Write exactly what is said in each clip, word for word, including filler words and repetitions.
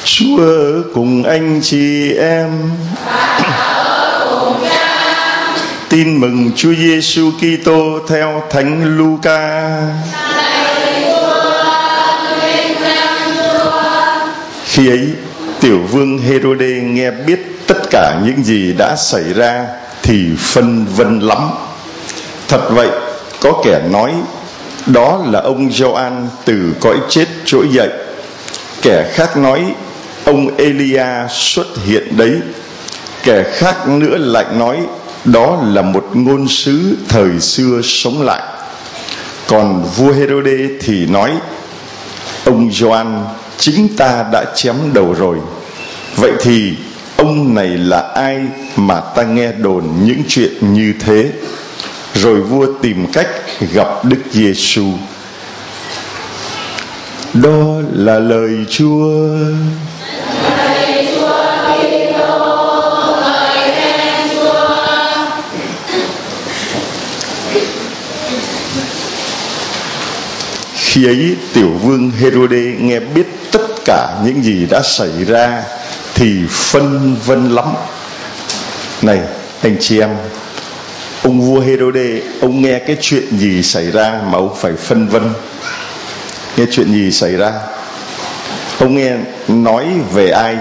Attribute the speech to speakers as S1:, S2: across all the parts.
S1: Chúa cùng anh chị em. Tin mừng Chúa Giêsu Kitô theo Thánh Luca. Khi ấy, tiểu vương Hêrôđê nghe biết tất cả những gì đã xảy ra thì phân vân lắm. Thật vậy, có kẻ nói đó là ông Gioan từ cõi chết trỗi dậy. Kẻ khác nói ông Elia xuất hiện đấy. Kẻ khác nữa lại nói đó là một ngôn sứ thời xưa sống lại. Còn vua Hêrôđê thì nói ông Gioan chính ta đã chém đầu rồi. Vậy thì ông này là ai mà ta nghe đồn những chuyện như thế? Rồi vua tìm cách gặp Đức Giêsu. Đó là lời Chúa. Khi ấy tiểu vương Hêrôđê nghe biết tất cả những gì đã xảy ra thì phân vân lắm. Này anh chị em, ông vua Hêrôđê, ông nghe cái chuyện gì xảy ra mà ông phải phân vân? Nghe chuyện gì xảy ra? Ông nghe nói về ai?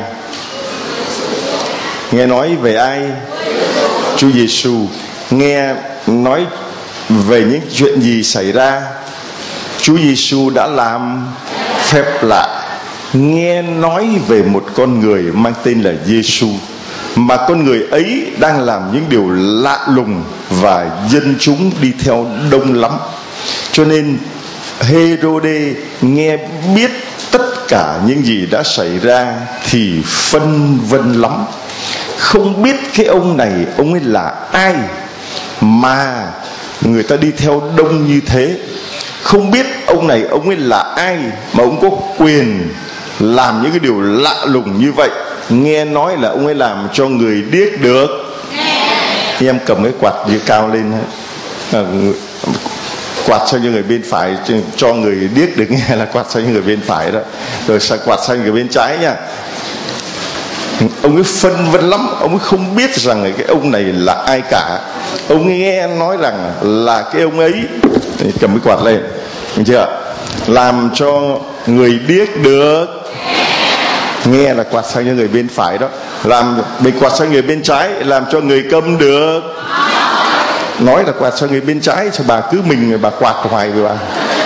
S1: Nghe nói về ai? Chúa Giêsu. Nghe nói về những chuyện gì xảy ra? Chúa Giêsu đã làm phép lạ. Nghe nói về một con người mang tên là Giêsu, mà con người ấy đang làm những điều lạ lùng và dân chúng đi theo đông lắm. Cho nên Hêrôđê nghe biết tất cả những gì đã xảy ra thì phân vân lắm. Không biết cái ông này, ông ấy là ai mà người ta đi theo đông như thế. Không biết ông này, ông ấy là ai mà ông có quyền làm những cái điều lạ lùng như vậy. Nghe nói là ông ấy làm cho người điếc được. Em cầm cái quạt dưới cao lên, à, quạt sang cho người bên phải, cho người điếc được nghe là quạt sang cho người bên phải đó. Rồi quạt sang người bên trái nha. Ông ấy phân vân lắm. Ông ấy không biết rằng cái ông này là ai cả. Ông ấy nghe nói rằng là cái ông ấy, cầm cái quạt lên, được chưa? Làm cho người điếc được. Nghe là quạt sang cho người bên phải đó. Làm bên quạt sang người bên trái, làm cho người câm được. Nói là quạt sang người bên trái, sao bà cứ mình bà quạt hoài với bà.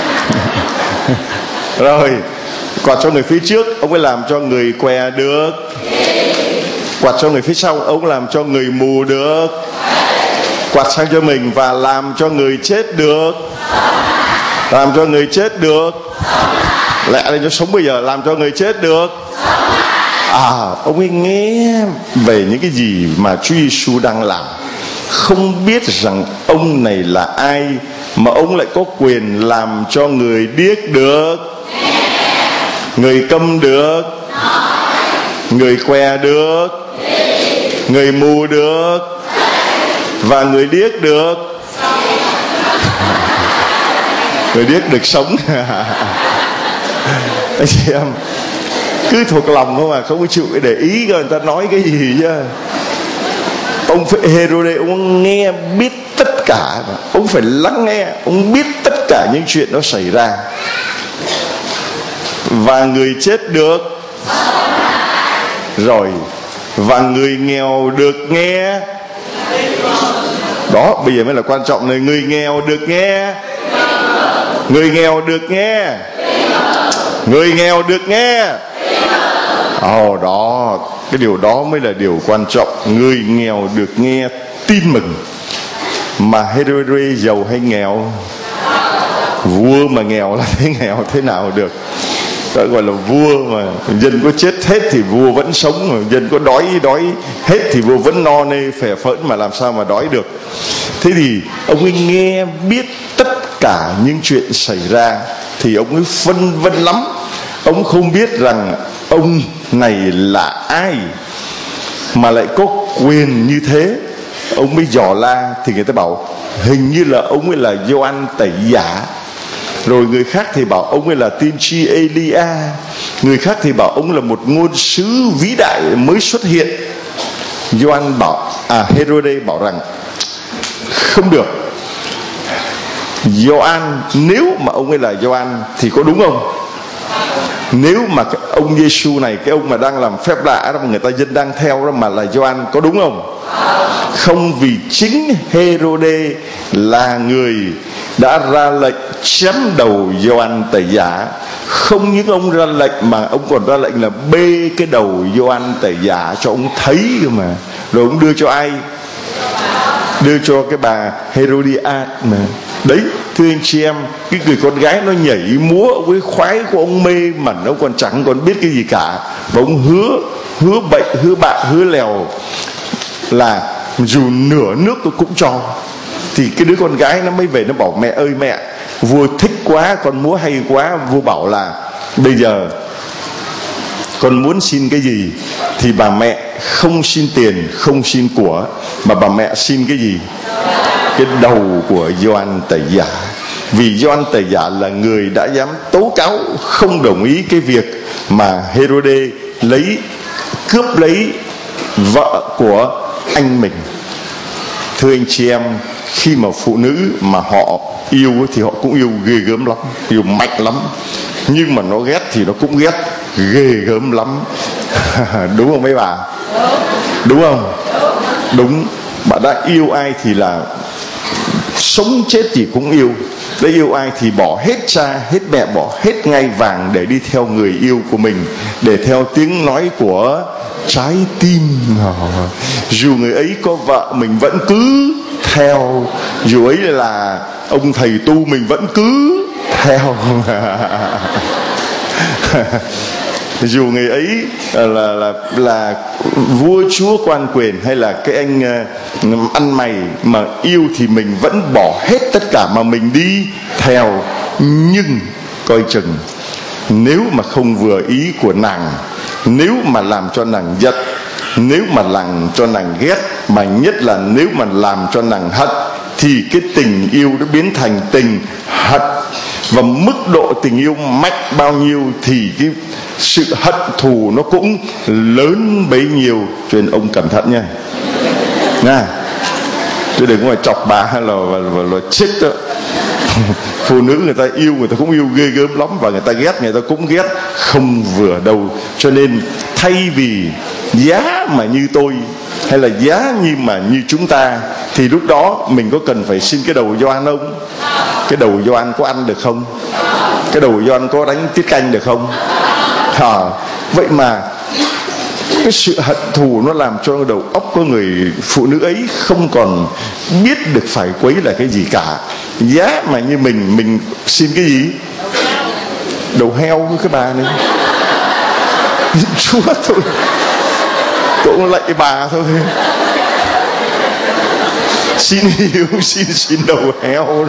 S1: Rồi quạt cho người phía trước, ông ấy làm cho người què được. Quạt cho người phía sau, ông làm cho người mù được. Quạt sang cho mình và làm cho người chết được. Làm cho người chết được. Lẹ lên cho sống bây giờ, làm cho người chết được. À, ông ấy nghe về những cái gì mà Chúa Giêsu đang làm. Không biết rằng ông này là ai mà ông lại có quyền làm cho người điếc được, người câm được, người què được, người mù được, và người điếc được. Người điếc được sống. Anh chị em cứ thuộc lòng không à, không có chịu để ý người ta nói cái gì chứ. Ông Hêrôđê, ông nghe biết tất cả, ông phải lắng nghe, ông biết tất cả những chuyện đó xảy ra. Và người chết được rồi, và người nghèo được nghe. Đó, bây giờ mới là quan trọng này. Người nghèo được nghe. Người nghèo được nghe. Người nghèo được nghe. Ồ oh, đó, cái điều đó mới là điều quan trọng. Người nghèo được nghe tin mừng. Mà Hêrôđê giàu hay nghèo? Vua mà nghèo là thế nghèo thế nào được? Đó gọi là vua mà dân có chết hết thì vua vẫn sống, mà dân có đói đói hết thì vua vẫn no nê phè phỡn, mà làm sao mà đói được. Thế thì ông ấy nghe biết tất cả những chuyện xảy ra thì ông ấy phân vân lắm. Ông không biết rằng ông này là ai mà lại có quyền như thế. Ông mới dò la thì người ta bảo hình như là ông ấy là Gioan Tẩy Giả. Rồi người khác thì bảo ông ấy là tiên tri Elia, người khác thì bảo ông là một ngôn sứ vĩ đại mới xuất hiện. Gioan bảo à Herode bảo rằng không được. Gioan, nếu mà ông ấy là Gioan thì có đúng không? Nếu mà cái ông Giêsu này, cái ông mà đang làm phép lạ đó mà người ta dân đang theo đó mà là Gioan, có đúng không? Không, vì chính Herode là người đã ra lệnh chém đầu Gioan Tẩy Giả. Không những ông ra lệnh mà ông còn ra lệnh là bê cái đầu Gioan Tẩy Giả cho ông thấy cơ mà. Rồi ông đưa cho ai? Đưa cho cái bà Herodias mà. Đấy, thưa anh chị em, cái người con gái nó nhảy múa với khoái của ông mê mẩn, ông còn chẳng còn biết cái gì cả. Và ông hứa, hứa bậy, hứa bạ, hứa lèo là dù nửa nước tôi cũng cho. Thì cái đứa con gái nó mới về nó bảo mẹ ơi mẹ, vua thích quá, con múa hay quá. Vua bảo là bây giờ con muốn xin cái gì thì bà mẹ không xin tiền, không xin của, mà bà mẹ xin cái gì? Cái đầu của Gioan Tẩy Giả. Vì Gioan Tẩy Giả là người đã dám tố cáo không đồng ý cái việc mà Herode lấy cướp lấy vợ của anh mình. Thưa anh chị em, khi mà phụ nữ mà họ yêu thì họ cũng yêu ghê gớm lắm, yêu mạnh lắm. Nhưng mà nó ghét thì nó cũng ghét ghê gớm lắm. Đúng không mấy bà? Đúng không? Đúng. Bà đã yêu ai thì là sống chết gì cũng yêu. Đã yêu ai thì bỏ hết cha, hết mẹ, bỏ hết ngai vàng để đi theo người yêu của mình, để theo tiếng nói của trái tim. Dù người ấy có vợ mình vẫn cứ theo, dù ấy là ông thầy tu mình vẫn cứ theo. Dù người ấy là là là vua chúa quan quyền hay là cái anh uh, ăn mày mà yêu thì mình vẫn bỏ hết tất cả mà mình đi theo. Nhưng coi chừng, nếu mà không vừa ý của nàng, nếu mà làm cho nàng giận, nếu mà làm cho nàng ghét, mà nhất là nếu mà làm cho nàng hận, thì cái tình yêu nó biến thành tình hận. Và mức độ tình yêu mạnh bao nhiêu thì cái sự hận thù nó cũng lớn bấy nhiêu. Cho nên ông cẩn thận nha, nha, chứ đừng có mà chọc bà hay là, là, là, là chết đó. Phụ nữ người ta yêu, người ta cũng yêu ghê gớm lắm, và người ta ghét, người ta cũng ghét, không vừa đâu. Cho nên thay vì giá mà như tôi, hay là giá như mà như chúng ta, thì lúc đó mình có cần phải xin cái đầu Gioan không? Cái đầu Gioan có ăn được không? Cái đầu Gioan có đánh tiết canh được không? À, vậy mà cái sự hận thù nó làm cho đầu óc của người phụ nữ ấy không còn biết được phải quấy là cái gì cả. Giá mà như mình, mình xin cái gì? Đầu heo với cái bà này. Chúa thôi, tôi cũng lạy bà thôi. Xin yêu, xin xin đầu heo.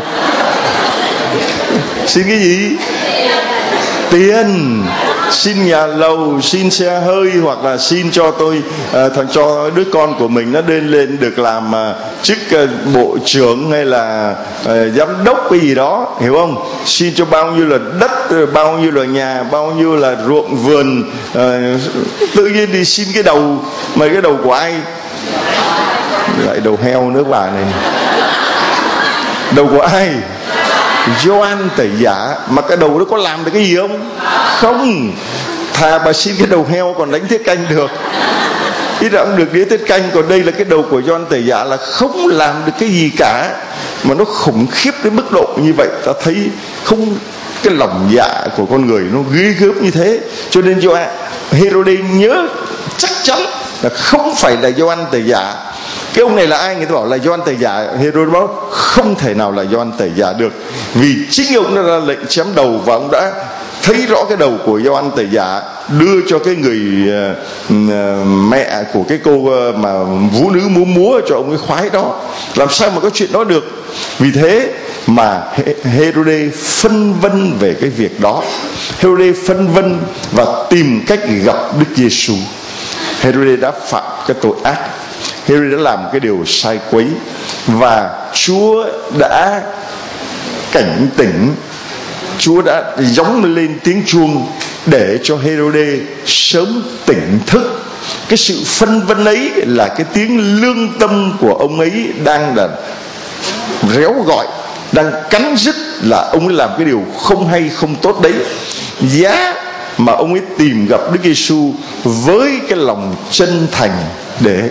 S1: Xin cái gì? Tiền. Xin nhà lầu, xin xe hơi, hoặc là xin cho tôi uh, thằng cho đứa con của mình nó lên lên được làm uh, chức uh, bộ trưởng hay là uh, giám đốc cái gì đó, hiểu không? Xin cho bao nhiêu là đất, bao nhiêu là nhà, bao nhiêu là ruộng vườn. Uh, tự nhiên đi xin cái đầu, mà cái đầu của ai? Lại đầu heo nữa bà này. Đầu của ai? Gioan Tẩy Giả. Mà cái đầu đó có làm được cái gì không? Không. Thà bà xin cái đầu heo còn đánh tiết canh được, ít ra cũng được đĩa tiết canh. Còn đây là cái đầu của Gioan Tẩy Giả là không làm được cái gì cả, mà nó khủng khiếp đến mức độ như vậy. Ta thấy không, cái lòng dạ của con người nó ghê gớm như thế. Cho nên Gioan, Herode nhớ chắc chắn là không phải là Gioan Tẩy Giả. Cái ông này là ai? Người ta bảo là Gioan Tẩy Giả. Herode bảo không thể nào là Gioan Tẩy Giả được, vì chính ông đã ra lệnh chém đầu, và ông đã thấy rõ cái đầu của Gioan Tẩy Giả, đưa cho cái người uh, mẹ của cái cô uh, mà vũ nữ múa múa cho ông ấy khoái đó. Làm sao mà có chuyện đó được? Vì thế mà Herode phân vân về cái việc đó. Herode phân vân và tìm cách gặp Đức Giêsu. Herode đã phạm cái tội ác, Herode đã làm cái điều sai quấy, và Chúa đã cảnh tỉnh Chúa đã gióng lên tiếng chuông để cho Hê-rô-đê sớm tỉnh thức. Cái sự phân vân ấy là cái tiếng lương tâm của ông ấy đang là réo gọi, đang cắn rứt là ông ấy làm cái điều không hay, không tốt đấy. Giá mà ông ấy tìm gặp Đức Giêsu với cái lòng chân thành, để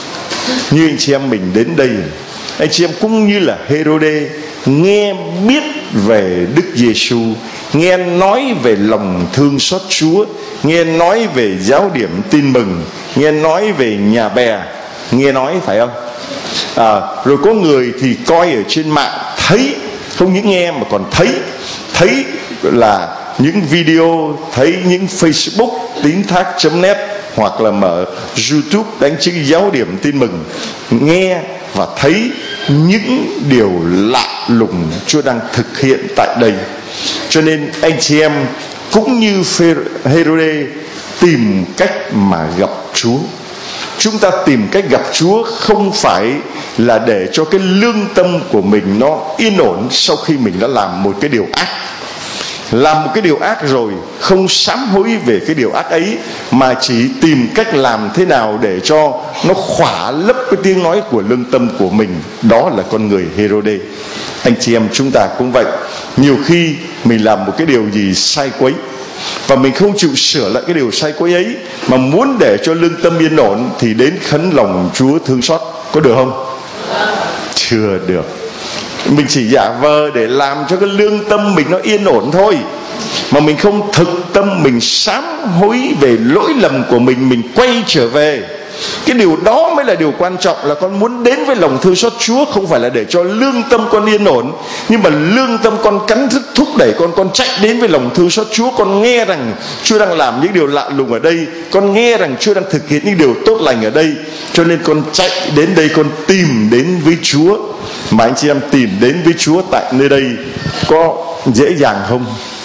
S1: như anh chị em mình đến đây, anh chị em cũng như là Hê-rô-đê nghe biết về Đức Giêsu, nghe nói về lòng thương xót Chúa, nghe nói về giáo điểm tin mừng, nghe nói về nhà bè, nghe nói phải không? À, rồi có người thì coi ở trên mạng, thấy, không những nghe mà còn thấy, thấy là những video, thấy những Facebook tín thác chấm net, hoặc là mở YouTube đánh chữ giáo điểm tin mừng, nghe và thấy những điều lạ lùng Chúa đang thực hiện tại đây. Cho nên anh chị em cũng như Hê-rô-đê tìm cách mà gặp Chúa. Chúng ta tìm cách gặp Chúa không phải là để cho cái lương tâm của mình nó yên ổn sau khi mình đã làm một cái điều ác. Làm một cái điều ác rồi không sám hối về cái điều ác ấy, mà chỉ tìm cách làm thế nào để cho nó khỏa lấp cái tiếng nói của lương tâm của mình. Đó là con người Hê-rô-đê. Anh chị em chúng ta cũng vậy. Nhiều khi mình làm một cái điều gì sai quấy và mình không chịu sửa lại cái điều sai quấy ấy, mà muốn để cho lương tâm yên ổn thì đến khấn lòng Chúa thương xót. Có được không? Chưa được. Mình chỉ giả vờ để làm cho cái lương tâm mình nó yên ổn thôi, mà mình không thực tâm mình sám hối về lỗi lầm của mình, mình quay trở về. Cái điều đó mới là điều quan trọng, là con muốn đến với lòng thương xót Chúa không phải là để cho lương tâm con yên ổn, nhưng mà lương tâm con cắn rứt thúc đẩy con con chạy đến với lòng thương xót Chúa. Con nghe rằng Chúa đang làm những điều lạ lùng ở đây, con nghe rằng Chúa đang thực hiện những điều tốt lành ở đây, cho nên con chạy đến đây, con tìm đến với Chúa. Mà anh chị em tìm đến với Chúa tại nơi đây có dễ dàng không?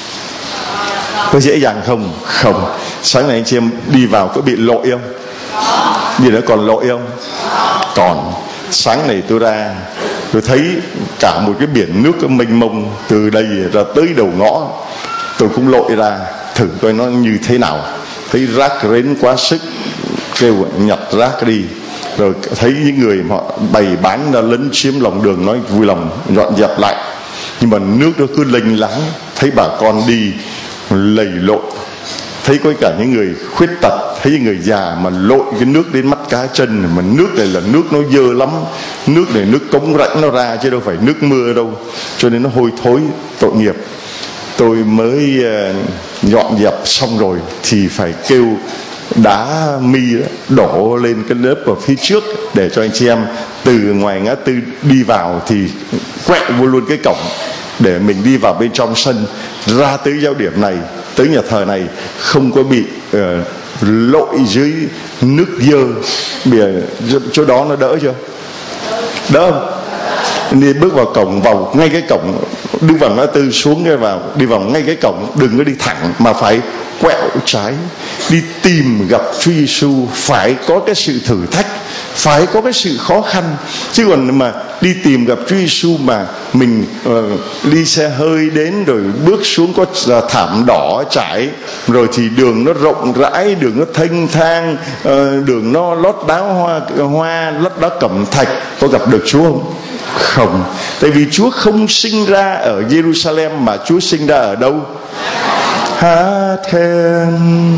S1: Có dễ dàng không? Không. Sáng nay anh chị em đi vào có bị lội không? Gì nữa còn lội không? Còn. Sáng này tôi ra, tôi thấy cả một cái biển nước mênh mông từ đây ra tới đầu ngõ. Tôi cũng lội ra thử coi nó như thế nào. Thấy rác rến quá sức, kêu nhặt rác đi. Rồi thấy những người họ bày bán ra lấn chiếm lòng đường, nói vui lòng dọn dẹp lại. Nhưng mà nước nó cứ lênh láng. Thấy bà con đi lầy lội, thấy có cả những người khuyết tật, thấy những người già mà lội cái nước đến mắt cá chân. Mà nước này là nước nó dơ lắm, nước này nước cống rãnh nó ra chứ đâu phải nước mưa đâu, cho nên nó hôi thối tội nghiệp. Tôi mới uh, dọn dẹp xong rồi thì phải kêu đá mi đổ lên cái lớp ở phía trước để cho anh chị em từ ngoài ngã tư đi vào thì quẹo vô luôn cái cổng, để mình đi vào bên trong sân, ra tới giao điểm này, tới nhà thờ này không có bị uh, lội dưới nước dơ. Bây giờ chỗ đó nó đỡ chưa? Đỡ không? Đi bước vào cổng, vào ngay cái cổng, đứng vào ngã tư xuống cái vào, đi vào ngay cái cổng, đừng có đi thẳng mà phải quẹo trái. Đi tìm gặp Chúa Giêsu phải có cái sự thử thách, phải có cái sự khó khăn. Chứ còn mà đi tìm gặp Chúa Giêsu mà mình uh, đi xe hơi đến rồi bước xuống có thảm đỏ trải, rồi thì đường nó rộng rãi, đường nó thênh thang, uh, đường nó lót đá hoa, hoa lót đá cẩm thạch, có gặp được Chúa không? Không. Tại vì Chúa không sinh ra ở Jerusalem, mà Chúa sinh ra ở đâu? Hát then.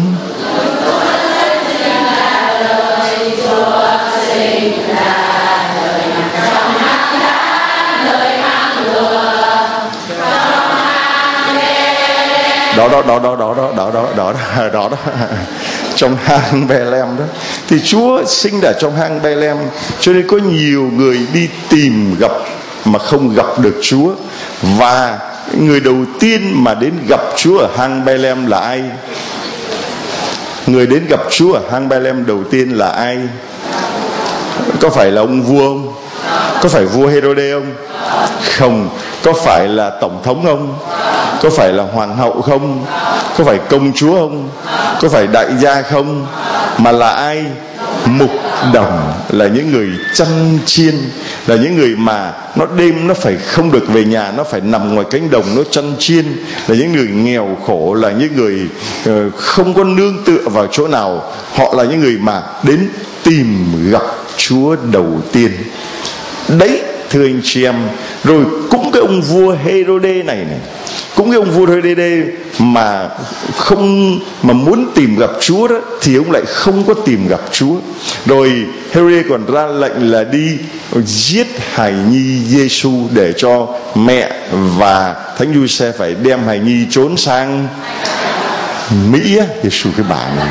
S1: Đó đó đó đó đó đó đó đó đó đó đó trong hang Bethlehem đó, thì Chúa sinh ra trong hang Bethlehem, cho nên có nhiều người đi tìm gặp mà không gặp được Chúa. Và người đầu tiên mà đến gặp Chúa ở hang Bethlehem là ai? Người đến gặp Chúa ở hang Bethlehem đầu tiên là ai? Có phải là ông vua không? Có phải vua Hê-rô-đê không? Không. Có phải là tổng thống không? Có phải là hoàng hậu không? Có phải công chúa không? Có phải đại gia không? Mà là ai? mục đồng, là những người chăn chiên, là những người mà nó đêm nó phải không được về nhà, nó phải nằm ngoài cánh đồng nó chăn chiên, là những người nghèo khổ, là những người uh, không có nương tựa vào chỗ nào. Họ là những người mà đến tìm gặp Chúa đầu tiên. Đấy, thưa anh chị em. Rồi cũng cái ông vua Hê-rô-đê này này, cũng cái ông vua Hê-rô-đê mà không mà muốn tìm gặp Chúa đó, thì ông lại không có tìm gặp Chúa. Rồi Hê-rô-đê còn ra lệnh là đi giết hài nhi Giê-xu, để cho mẹ và Thánh Giuse phải đem hài nhi trốn sang Mỹ á. Giê-xu cái bà này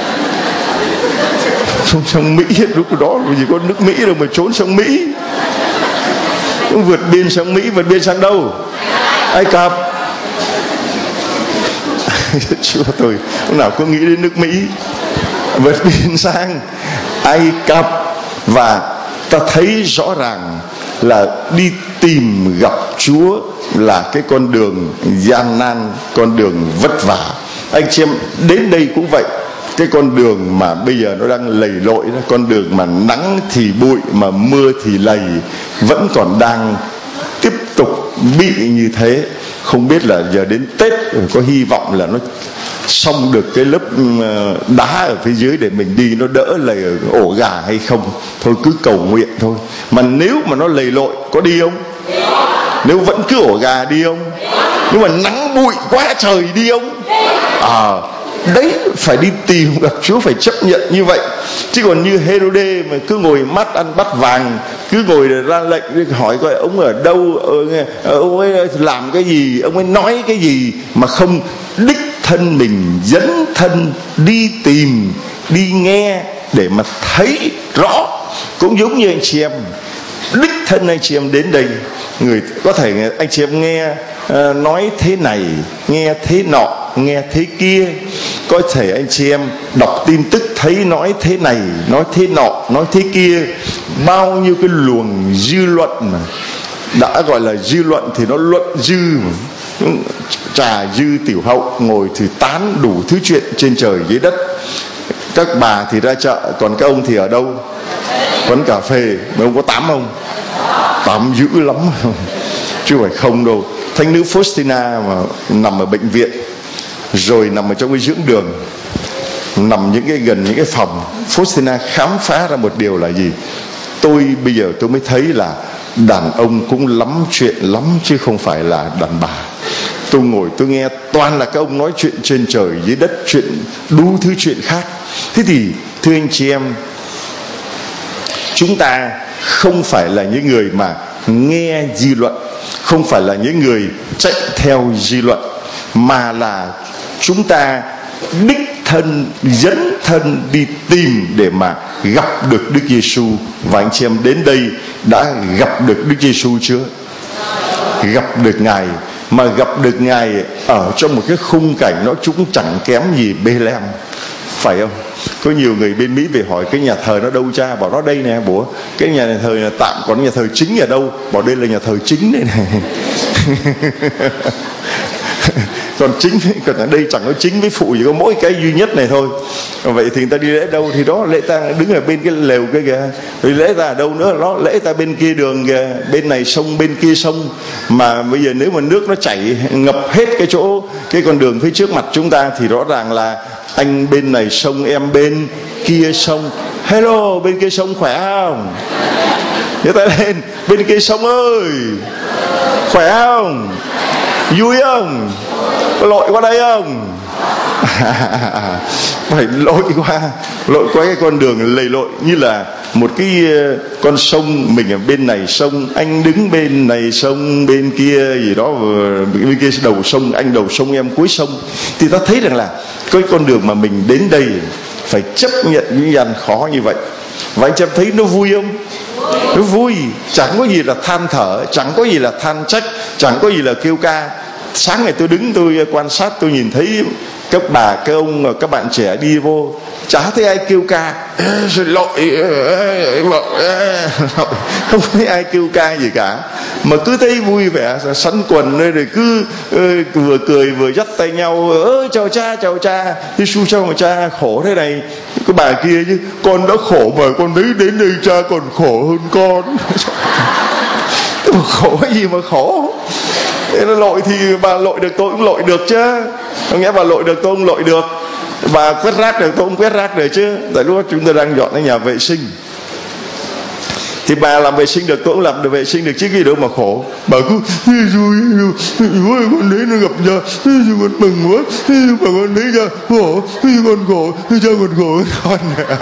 S1: trốn sang Mỹ, lúc đó làm gì có nước Mỹ đâu mà trốn sang Mỹ. Vượt biên sang Mỹ, vượt biên sang đâu? Ai Cập. Chúa tôi lúc nào có nghĩ đến nước Mỹ. Vượt biên sang Ai Cập. Và ta thấy rõ ràng là đi tìm gặp Chúa là cái con đường gian nan, con đường vất vả. Anh chị em đến đây cũng vậy. Cái con đường mà bây giờ nó đang lầy lội đó, con đường mà nắng thì bụi mà mưa thì lầy, vẫn còn đang tiếp tục bị như thế. Không biết là giờ đến Tết có hy vọng là nó xong được cái lớp đá ở phía dưới để mình đi nó đỡ lầy ổ gà hay không. Thôi cứ cầu nguyện thôi. Mà nếu mà nó lầy lội có đi không? Nếu vẫn cứ ổ gà đi không? Nhưng mà nắng bụi quá trời đi không? À, đấy, phải đi tìm gặp Chúa, phải chấp nhận như vậy. Chứ còn như Hê-rô-đê mà cứ ngồi mắt ăn bắt vàng, cứ ngồi để ra lệnh hỏi coi ông ở đâu, ông ấy làm cái gì, ông ấy nói cái gì, mà không đích thân mình dấn thân đi tìm, đi nghe để mà thấy rõ. Cũng giống như anh chị em, đích thân anh chị em đến đây, người có thể anh chị em nghe uh, nói thế này, nghe thế nọ, nghe thế kia. Có thể anh chị em đọc tin tức thấy nói thế này, nói thế nọ, nói thế kia. Bao nhiêu cái luồng dư luận mà đã gọi là dư luận thì nó luận dư mà. Trà dư tiểu hậu, ngồi thì tán đủ thứ chuyện trên trời dưới đất. Các bà thì ra chợ, còn các ông thì ở đâu? Quán cà phê. Mà ông có tám không? Tám dữ lắm chứ phải không đâu. Thánh nữ Faustina mà nằm ở bệnh viện, rồi nằm ở trong cái dưỡng đường, nằm những cái gần những cái phòng, Faustina khám phá ra một điều là gì? Tôi bây giờ tôi mới thấy là đàn ông cũng lắm chuyện lắm, chứ không phải là đàn bà. Tôi ngồi tôi nghe toàn là các ông nói chuyện trên trời dưới đất, chuyện đủ thứ chuyện khác. Thế thì thưa anh chị em, chúng ta không phải là những người mà nghe dư luận, không phải là những người chạy theo dư luận, mà là chúng ta đích thân dấn thân đi tìm để mà gặp được Đức Giêsu. Và anh chị em đến đây đã gặp được Đức Giêsu chưa? Gặp được Ngài, mà gặp được Ngài ở trong một cái khung cảnh nó cũng chẳng kém gì Bê-lem, phải không? Có nhiều người bên Mỹ về hỏi cái nhà thờ nó đâu cha? Bảo nó đây nè bố. Cái nhà thờ là tạm, còn nhà thờ chính ở đâu? Bảo đây là nhà thờ chính đây này. Còn chính, còn ở đây chẳng có chính với phụ, chỉ có mỗi cái duy nhất này thôi. Vậy thì người ta đi lễ đâu? Thì đó, lễ ta đứng ở bên cái lều kia kìa. Rồi lễ ta ở đâu nữa? Đó, lễ ta bên kia đường kìa, bên này sông, bên kia sông. Mà bây giờ nếu mà nước nó chảy ngập hết cái chỗ, cái con đường phía trước mặt chúng ta, thì rõ ràng là anh bên này sông, em bên kia sông. Hello, bên kia sông khỏe không? Nhớ tay lên, bên kia sông ơi, khỏe không? Vui không? Có lội qua đây không? Phải lội qua, lội qua cái con đường lầy lội, như là một cái con sông. Mình ở bên này sông, anh đứng bên này sông, bên kia gì đó, bên kia đầu sông, anh đầu sông, em cuối sông. Thì ta thấy rằng là cái con đường mà mình đến đây phải chấp nhận những gian khó như vậy. Và anh chị em thấy nó vui không? Nó vui, chẳng có gì là than thở, chẳng có gì là than trách, chẳng có gì là kêu ca. Sáng ngày tôi đứng tôi quan sát, tôi nhìn thấy các bà, các ông, các bạn trẻ đi vô chả thấy ai kêu ca rồi lội, không thấy ai kêu ca gì cả, mà cứ thấy vui vẻ sắn quần rồi cứ vừa cười vừa dắt tay nhau, ơ chào cha chào cha, Giêsu chào mà cha, khổ thế này. Cái bà kia chứ, con đã khổ mà con thấy đến đây cha còn khổ hơn con. Khổ cái gì mà khổ. Thế nó lội thì bà lội được tôi cũng lội được chứ, có nghĩa bà lội được tôi cũng lội được, bà quét rác được tôi cũng quét rác được chứ. Tại lúc đó chúng tôi đang dọn cái nhà vệ sinh thì bà làm vệ sinh được tôi cũng làm được vệ sinh được chứ gì đâu mà khổ. Bà cứ Chúa ơi con đến nó gặp cha, con mừng quá, mà con đến cha khổ, con khổ, cha còn khổ con.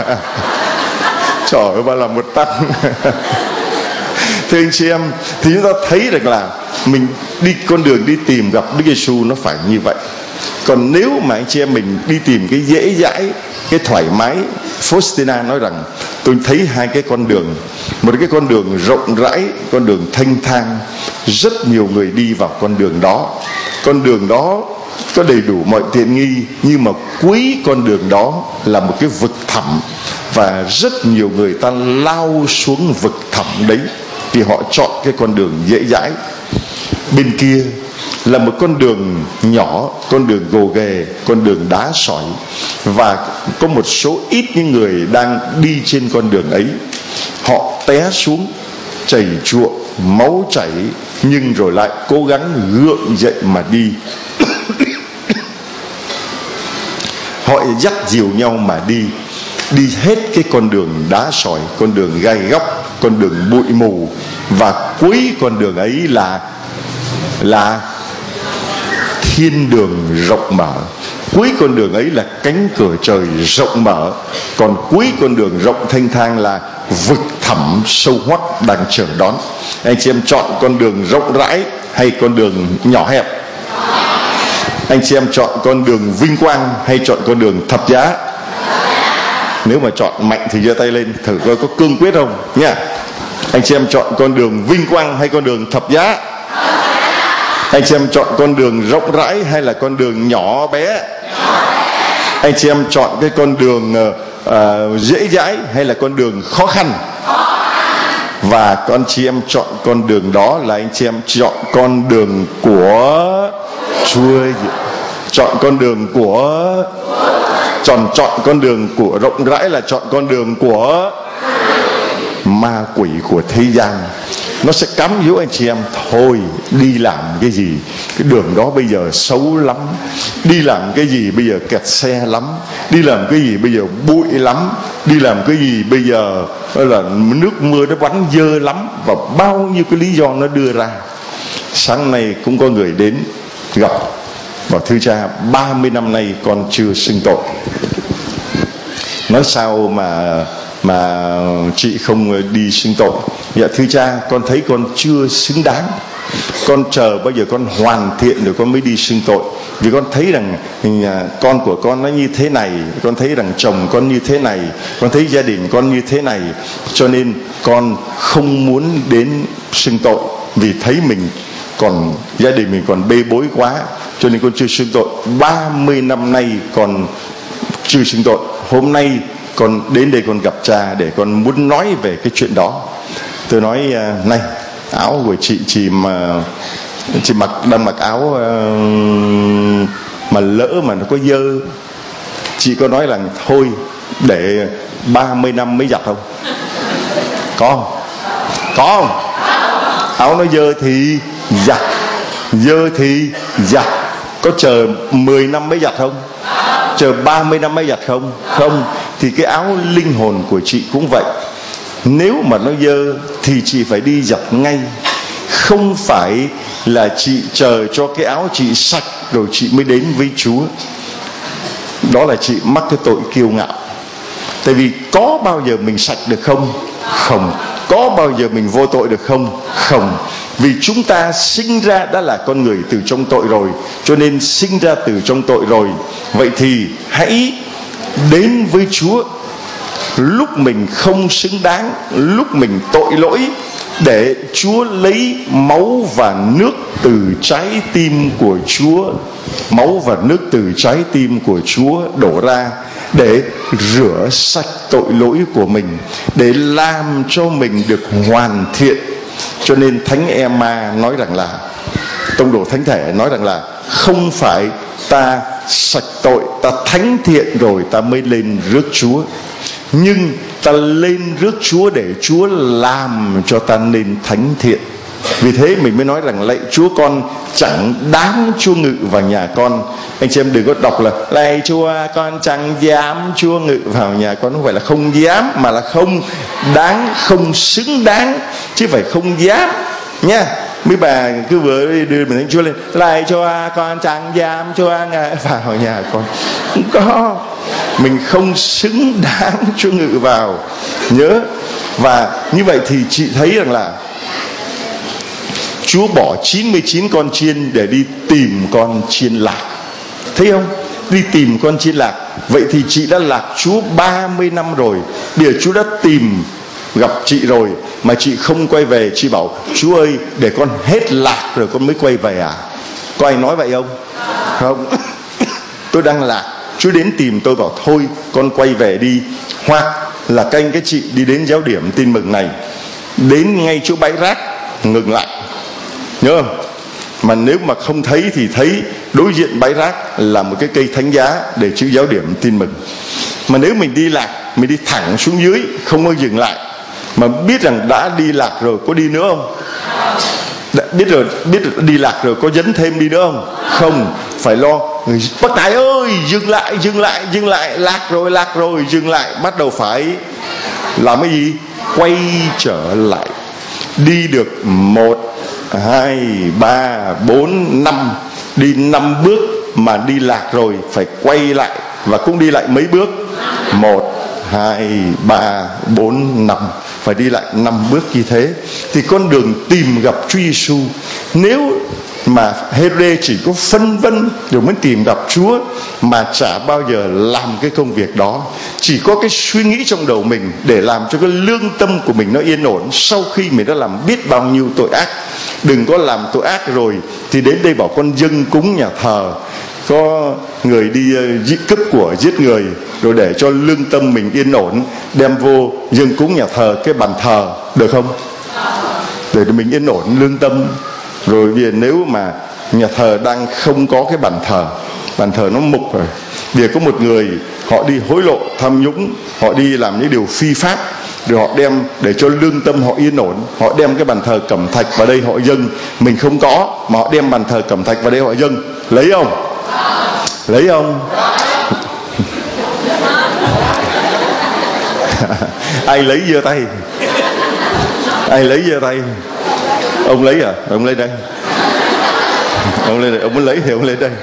S1: Trời ơi, bà làm một tăng. Thưa anh chị em, thì chúng ta thấy được là mình đi con đường đi tìm gặp Đức Giêsu nó phải như vậy. Còn nếu mà anh chị em mình đi tìm cái dễ dãi, cái thoải mái, Faustina nói rằng tôi thấy hai cái con đường, một cái con đường rộng rãi, con đường thanh thang, rất nhiều người đi vào con đường đó. Con đường đó có đầy đủ mọi tiện nghi, nhưng mà cuối con đường đó là một cái vực thẳm, và rất nhiều người ta lao xuống vực thẳm đấy vì họ chọn cái con đường dễ dãi. Bên kia là một con đường nhỏ, con đường gồ ghề, con đường đá sỏi, và có một số ít những người đang đi trên con đường ấy. Họ té xuống, chảy chuộng, máu chảy, nhưng rồi lại cố gắng gượng dậy mà đi. Họ dắt dìu nhau mà đi, đi hết cái con đường đá sỏi, con đường gai góc, con đường bụi mù, và cuối con đường ấy là là thiên đường rộng mở. Cuối con đường ấy là cánh cửa trời rộng mở. Còn cuối con đường rộng thanh thang là vực thẳm sâu hoắt đang chờ đón. Anh chị em chọn con đường rộng rãi hay con đường nhỏ hẹp? Anh chị em chọn con đường vinh quang hay chọn con đường thập giá? Nếu mà chọn mạnh thì giơ tay lên thử coi có cương quyết không nha. Anh chị em chọn con đường vinh quang hay con đường thập giá? Anh chị em chọn con đường rộng rãi hay là con đường nhỏ bé? Anh chị em chọn cái con đường uh, dễ dãi hay là con đường khó khăn? Và con chị em chọn con đường đó là anh chị em chọn con đường của Chúa. Chọn con đường của chọn chọn con đường của rộng rãi là chọn con đường của ma quỷ, của thế gian. Nó sẽ cám dỗ anh chị em thôi, đi làm cái gì, cái đường đó bây giờ xấu lắm, đi làm cái gì bây giờ kẹt xe lắm, đi làm cái gì bây giờ bụi lắm, đi làm cái gì bây giờ là nước mưa nó bắn dơ lắm, và bao nhiêu cái lý do nó đưa ra. Sáng nay cũng có người đến gặp, bảo thưa cha, ba mươi năm nay con chưa xưng tội. Nói sao mà mà chị không đi xưng tội? Dạ thưa cha, con thấy con chưa xứng đáng, con chờ bao giờ con hoàn thiện rồi con mới đi xưng tội. Vì con thấy rằng con của con nó như thế này, con thấy rằng chồng con như thế này, con thấy gia đình con như thế này, cho nên con không muốn đến xưng tội. Vì thấy mình còn, gia đình mình còn bê bối quá, cho nên con chưa xưng tội. Ba mươi năm nay con chưa xưng tội. Hôm nay con đến đây con gặp cha để con muốn nói về cái chuyện đó. Tôi nói này, áo của chị chị mà chị mặc đang mặc áo mà lỡ mà nó có dơ, chị có nói là thôi để ba mươi năm mới giặt không? Có không? Có không? Áo nó dơ thì giặt, dơ thì giặt. Có chờ mười năm mới giặt không? Chờ ba mươi năm mới giặt không? Không. Thì cái áo linh hồn của chị cũng vậy. Nếu mà nó dơ thì chị phải đi giặt ngay. Không phải là chị chờ cho cái áo chị sạch rồi chị mới đến với Chúa. Đó là chị mắc cái tội kiêu ngạo. Tại vì có bao giờ mình sạch được không? Không. Có bao giờ mình vô tội được không? Không. Vì chúng ta sinh ra đã là con người từ trong tội rồi, cho nên sinh ra từ trong tội rồi. Vậy thì hãy đến với Chúa lúc mình không xứng đáng, lúc mình tội lỗi, để Chúa lấy máu và nước từ trái tim của Chúa, máu và nước từ trái tim của Chúa đổ ra để rửa sạch tội lỗi của mình, để làm cho mình được hoàn thiện. Cho nên Thánh Emma nói rằng là, tông đồ thánh thể nói rằng là không phải ta sạch tội, ta thánh thiện rồi ta mới lên rước Chúa, nhưng ta lên rước Chúa để Chúa làm cho ta nên thánh thiện. Vì thế mình mới nói rằng lạy Chúa, con chẳng đáng Chúa ngự vào nhà con. Anh chị em đừng có đọc là lạy Chúa, con chẳng dám Chúa ngự vào nhà con. Không phải là không dám, mà là không đáng, không xứng đáng, chứ phải không dám nha. Mấy bà cứ vừa đưa mình Thánh Chúa lên, lạy Chúa, con chẳng dám Chúa ngự vào nhà con. Không có, mình không xứng đáng Chúa ngự vào. Nhớ. Và như vậy thì chị thấy rằng là Chúa bỏ chín mươi chín con chiên để đi tìm con chiên lạc. Thấy không? Đi tìm con chiên lạc. Vậy thì chị đã lạc Chúa ba mươi năm rồi. Bây giờ Chúa đã tìm gặp chị rồi mà chị không quay về. Chị bảo Chúa ơi, để con hết lạc rồi con mới quay về à? Có ai nói vậy không? Không. Tôi đang lạc, Chúa đến tìm tôi bảo thôi con quay về đi. Hoặc là các anh các chị đi đến giáo điểm Tin Mừng này, đến ngay chỗ bãi rác ngừng lại, nhớ không? Mà nếu mà không thấy thì thấy đối diện bãi rác là một cái cây thánh giá để chữ giáo điểm Tin Mừng. Mà nếu mình đi lạc, mình đi thẳng xuống dưới, không có dừng lại, mà biết rằng đã đi lạc rồi, có đi nữa không? Đã biết rồi, biết rồi, đi lạc rồi có dấn thêm đi nữa không? Không, phải lo. Người bác Tài ơi, dừng lại, dừng lại, dừng lại, lạc rồi, lạc rồi, dừng lại. Bắt đầu phải làm cái gì? Quay trở lại. Đi được một, hai, ba, bốn, năm. Đi năm bước mà đi lạc rồi phải quay lại. Và cũng đi lại mấy bước? Một, hai, ba, bốn, năm. Phải đi lại năm bước như thế. Thì con đường tìm gặp Chúa Giêsu, nếu mà Hê-rê chỉ có phân vân rồi mới tìm gặp Chúa, mà chả bao giờ làm cái công việc đó, chỉ có cái suy nghĩ trong đầu mình để làm cho cái lương tâm của mình nó yên ổn sau khi mình đã làm biết bao nhiêu tội ác. Đừng có làm tội ác rồi thì đến đây bảo con dâng cúng nhà thờ, có người đi giết cướp của, giết người, rồi để cho lương tâm mình yên ổn đem vô dâng cúng nhà thờ cái bàn thờ, được không? Để mình yên ổn lương tâm. Rồi vì nếu mà nhà thờ đang không có cái bàn thờ, bàn thờ nó mục rồi, vì có một người họ đi hối lộ, tham nhũng, họ đi làm những điều phi pháp, rồi họ đem để cho lương tâm họ yên ổn, họ đem cái bàn thờ cẩm thạch vào đây họ dâng. Mình không có mà họ đem bàn thờ cẩm thạch vào đây họ dâng, lấy không? Lấy không? Ai lấy giơ tay? Ai lấy giơ tay? Ông lấy à? Ông lấy đây. Ông lấy đây. Ông muốn lấy thì ông lấy đây.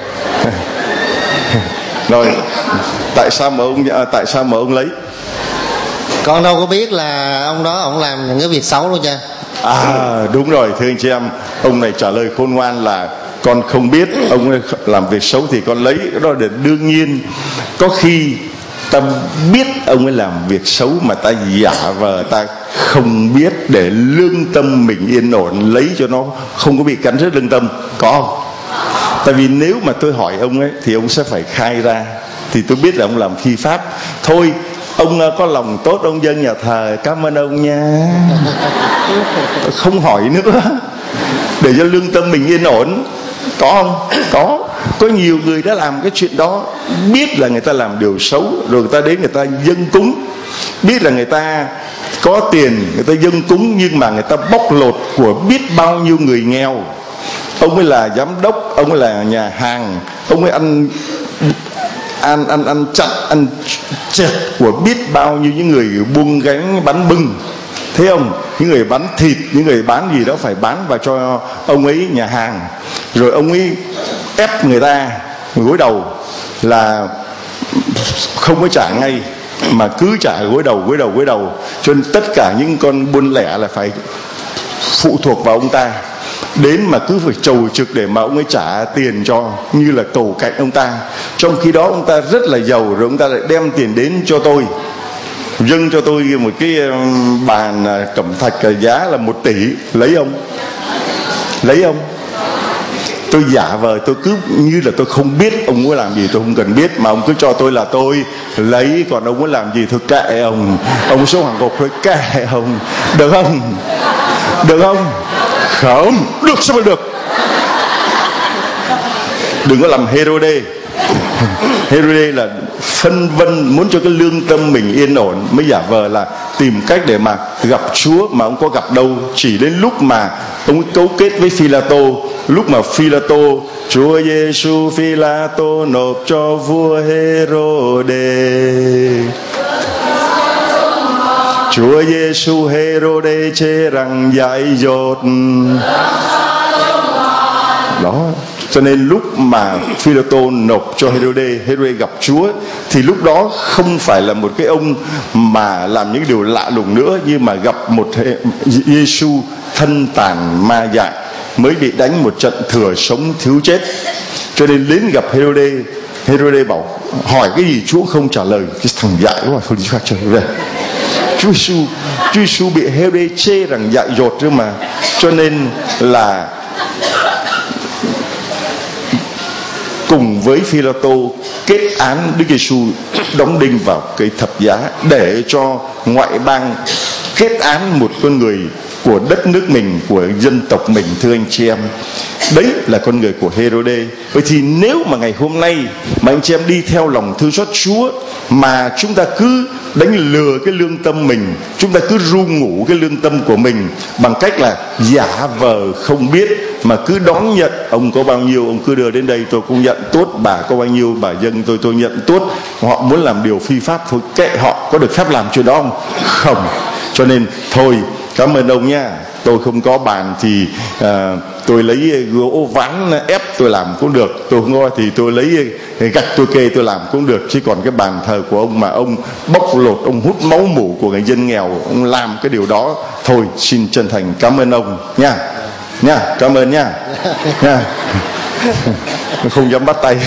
S1: Rồi, tại sao mà ông à, tại sao mà ông lấy?
S2: Con đâu có biết là ông đó ông làm những cái việc xấu đâu cha.
S1: À đúng rồi, thưa anh chị em, ông này trả lời khôn ngoan là con không biết ông ấy làm việc xấu thì con lấy. Đó là đương nhiên. Có khi ta biết ông ấy làm việc xấu mà ta giả vờ ta không biết để lương tâm mình yên ổn, lấy cho nó không có bị cắn rứt lương tâm. Có không? Tại vì nếu mà tôi hỏi ông ấy thì ông sẽ phải khai ra, thì tôi biết là ông làm phi pháp. Thôi ông có lòng tốt, ông dâng nhà thờ, cảm ơn ông nha, không hỏi nữa, để cho lương tâm mình yên ổn. Có không? Có. Có nhiều người đã làm cái chuyện đó, biết là người ta làm điều xấu, rồi người ta đến người ta dâng cúng, biết là người ta có tiền, người ta dâng cúng, nhưng mà người ta bóc lột của biết bao nhiêu người nghèo. Ông ấy là giám đốc, ông ấy là nhà hàng, ông ấy ăn ăn ăn ăn chặt, ăn chẹt của biết bao nhiêu những người buôn gánh bán bưng. Thấy không? Những người bán thịt, những người bán gì đó phải bán vào cho ông ấy nhà hàng. Rồi ông ấy ép người ta gối đầu là không có trả ngay, mà cứ trả gối đầu, gối đầu, gối đầu. Cho nên tất cả những con buôn lẻ là phải phụ thuộc vào ông ta. Đến mà cứ phải chầu trực để mà ông ấy trả tiền cho, như là cầu cạnh ông ta. Trong khi đó ông ta rất là giàu, rồi ông ta lại đem tiền đến cho tôi. dâng cho tôi một cái bàn cẩm thạch giá là một tỷ, lấy không? Lấy không? Tôi giả vờ tôi cứ như là tôi không biết ông muốn làm gì, tôi không cần biết, mà ông cứ cho tôi là tôi lấy, còn ông muốn làm gì thôi kệ ông. Ông xuống hàng gục thôi kệ ông. Được không? Được không? Không được. Sao mà được? Đừng có làm Herode. Herode là phân vân, muốn cho cái lương tâm mình yên ổn, mới giả vờ là tìm cách để mà gặp Chúa, mà ông có gặp đâu. Chỉ đến lúc mà ông cấu kết với Phi-la-tô, lúc mà Phi-la-tô, Chúa Giêsu Phi-la-tô nộp cho vua Herode. Chúa Giêsu Herode chê rằng dại dột. Đó, cho nên lúc mà Phi-la-tô nộp cho Herode, Herode gặp Chúa, thì lúc đó không phải là một cái ông mà làm những điều lạ lùng nữa, nhưng mà gặp một Giêsu thân tàn ma dại, mới bị đánh một trận thừa sống thiếu chết. Cho nên đến gặp Herode, Herode bảo hỏi cái gì Chúa không trả lời. Cái thằng dại quá, thôi đi khác trở về. Chúa Giêsu, Chúa Giêsu bị Herode chê rằng dại dột chứ mà. Cho nên là cùng với Phi-la-tô kết án Đức Giêsu đóng đinh vào cây thập giá, để cho ngoại bang kết án một con người của đất nước mình, của dân tộc mình. Thưa anh chị em, đấy là con người của Herode. Vậy thì nếu mà ngày hôm nay mà anh chị em đi theo lòng thương xót Chúa, mà chúng ta cứ đánh lừa cái lương tâm mình, chúng ta cứ ru ngủ cái lương tâm của mình bằng cách là giả vờ không biết, mà cứ đón nhận ông có bao nhiêu ông cứ đưa đến đây, tôi cũng nhận tốt, bà có bao nhiêu bà dâng tôi tôi nhận tốt. Họ muốn làm điều phi pháp thôi kệ họ, có được phép làm chuyện đó không? Không. Cho nên thôi, cảm ơn ông nha, tôi không có bàn thì à, tôi lấy gỗ ván ép tôi làm cũng được, tôi không có thì tôi lấy gạch tôi kê tôi làm cũng được. Chứ còn cái bàn thờ của ông mà ông bóc lột, ông hút máu mủ của người dân nghèo, ông làm cái điều đó, thôi xin chân thành cảm ơn ông nha, nha, cảm ơn nha, nha. Không dám bắt tay.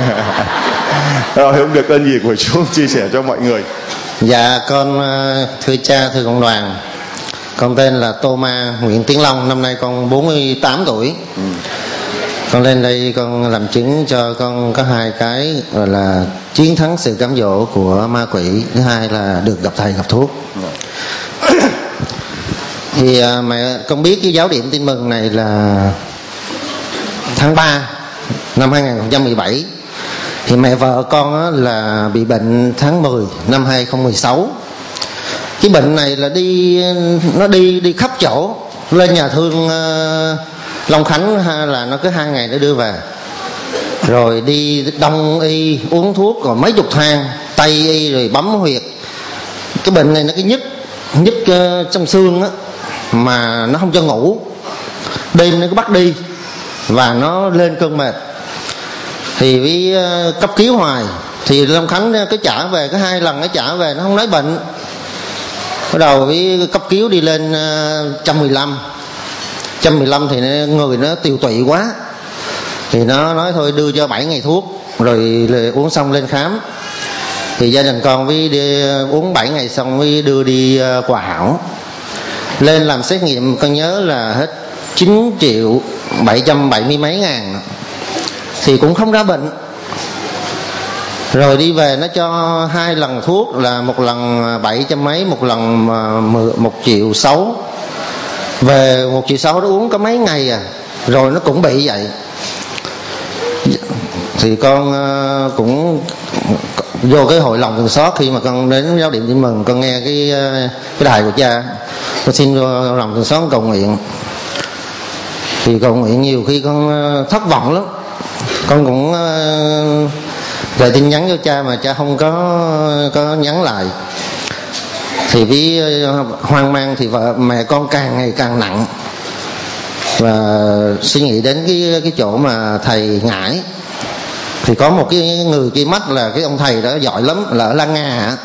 S1: Rồi, không được ơn gì của Chúa chia sẻ cho mọi người.
S2: Dạ con thưa cha, thưa cộng đoàn, con tên là Tô Ma Nguyễn Tiến Long, năm nay con bốn mươi tám tuổi. ừ. Con lên đây con làm chứng cho con có hai cái, gọi là chiến thắng sự cám dỗ của ma quỷ, thứ hai là được gặp thầy gặp thuốc. ừ. Thì mà con biết cái giáo điểm tin mừng này là tháng ba năm hai không một bảy. Thì mẹ vợ con á, là bị bệnh tháng mười năm hai không một sáu. Cái bệnh này là đi nó đi đi khắp chỗ, lên nhà thương uh, Long Khánh ha, là nó cứ hai ngày để đưa về, rồi đi đông y uống thuốc rồi mấy chục thang, tây y rồi bấm huyệt. Cái bệnh này nó cái nhức nhức uh, trong xương á, mà nó không cho ngủ, đêm nó cứ bắt đi và nó lên cơn mệt. Thì với uh, cấp cứu hoài, thì Long Khánh cứ trả về, có hai lần nó trả về nó không nói bệnh. Bắt đầu với cấp cứu đi lên uh, một trăm mười lăm thì người nó tiều tụy quá, thì nó nói thôi đưa cho bảy ngày thuốc, rồi uống xong lên khám. Thì gia đình con với đi, uống bảy ngày xong mới đưa đi uh, Hòa Hảo. Lên làm xét nghiệm con nhớ là hết chín triệu bảy trăm bảy mươi mấy ngàn, thì cũng không ra bệnh. Rồi đi về nó cho hai lần thuốc, là một lần bảy trăm mấy, một lần một triệu sáu. Về một triệu sáu nó uống có mấy ngày à, rồi nó cũng bị vậy. Thì con cũng vô cái hội lòng thương xót, khi mà con đến giáo điểm tin mừng, con nghe cái cái đài của cha, con xin vô lòng thương xót cầu nguyện. Thì cầu nguyện nhiều khi con thất vọng lắm, con cũng rồi tin nhắn cho cha mà cha không có có nhắn lại. Thì với hoang mang thì vợ mẹ con càng ngày càng nặng, và suy nghĩ đến cái cái chỗ mà thầy Ngãi. Thì có một cái người kia mắt là cái ông thầy đó giỏi lắm, là ở Lan Nga.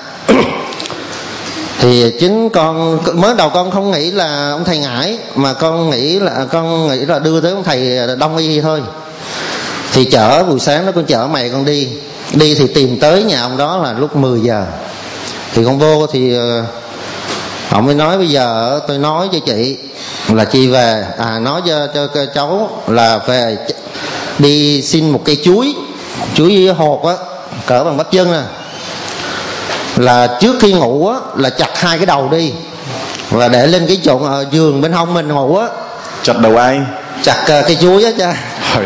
S2: Thì chính con mới đầu con không nghĩ là ông thầy Ngãi, mà con nghĩ là con nghĩ là đưa tới ông thầy Đông Y thôi. Thì chở buổi sáng đó con chở mẹ con đi đi thì tìm tới nhà ông đó là lúc mười giờ. Thì con vô thì ông mới nói bây giờ tôi nói cho chị là chị về, à nói cho, cho, cho cháu là về đi xin một cây chuối, chuối hột á, cỡ bằng bắp chân nè, là trước khi ngủ á là chặt hai cái đầu đi và để lên cái chỗ ở giường bên hông mình ngủ á.
S1: Chặt đầu ai?
S2: Chặt uh, cây chuối á cha.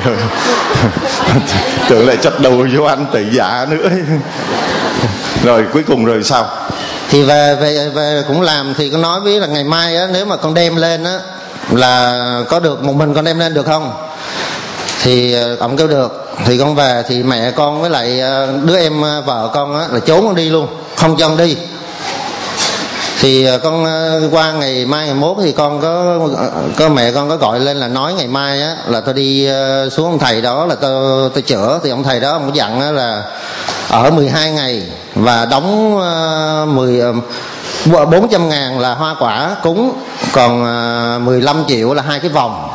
S1: Tưởng lại chặt đầu vô ăn tẩy giả nữa. Rồi cuối cùng rồi sao?
S2: Thì về về về cũng làm, thì con nói với là ngày mai á, nếu mà con đem lên á là có được một mình con đem lên được không? Thì ông kêu được. Thì con về thì mẹ con với lại đứa em vợ con á là trốn con đi luôn, không cho con đi. Thì con qua ngày mai ngày mốt thì con có có mẹ con có gọi lên là nói ngày mai á là tôi đi xuống ông thầy đó là tôi tôi chữa. Thì ông thầy đó ông có dặn á là ở mười hai ngày và đóng mười bốn trăm ngàn là hoa quả cúng, còn mười lăm triệu là hai cái vòng.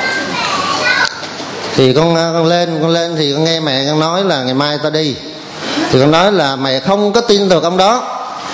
S2: Thì con, con lên con lên thì con nghe mẹ con nói là ngày mai ta đi. Thì con nói là mẹ không có tin được ông đó,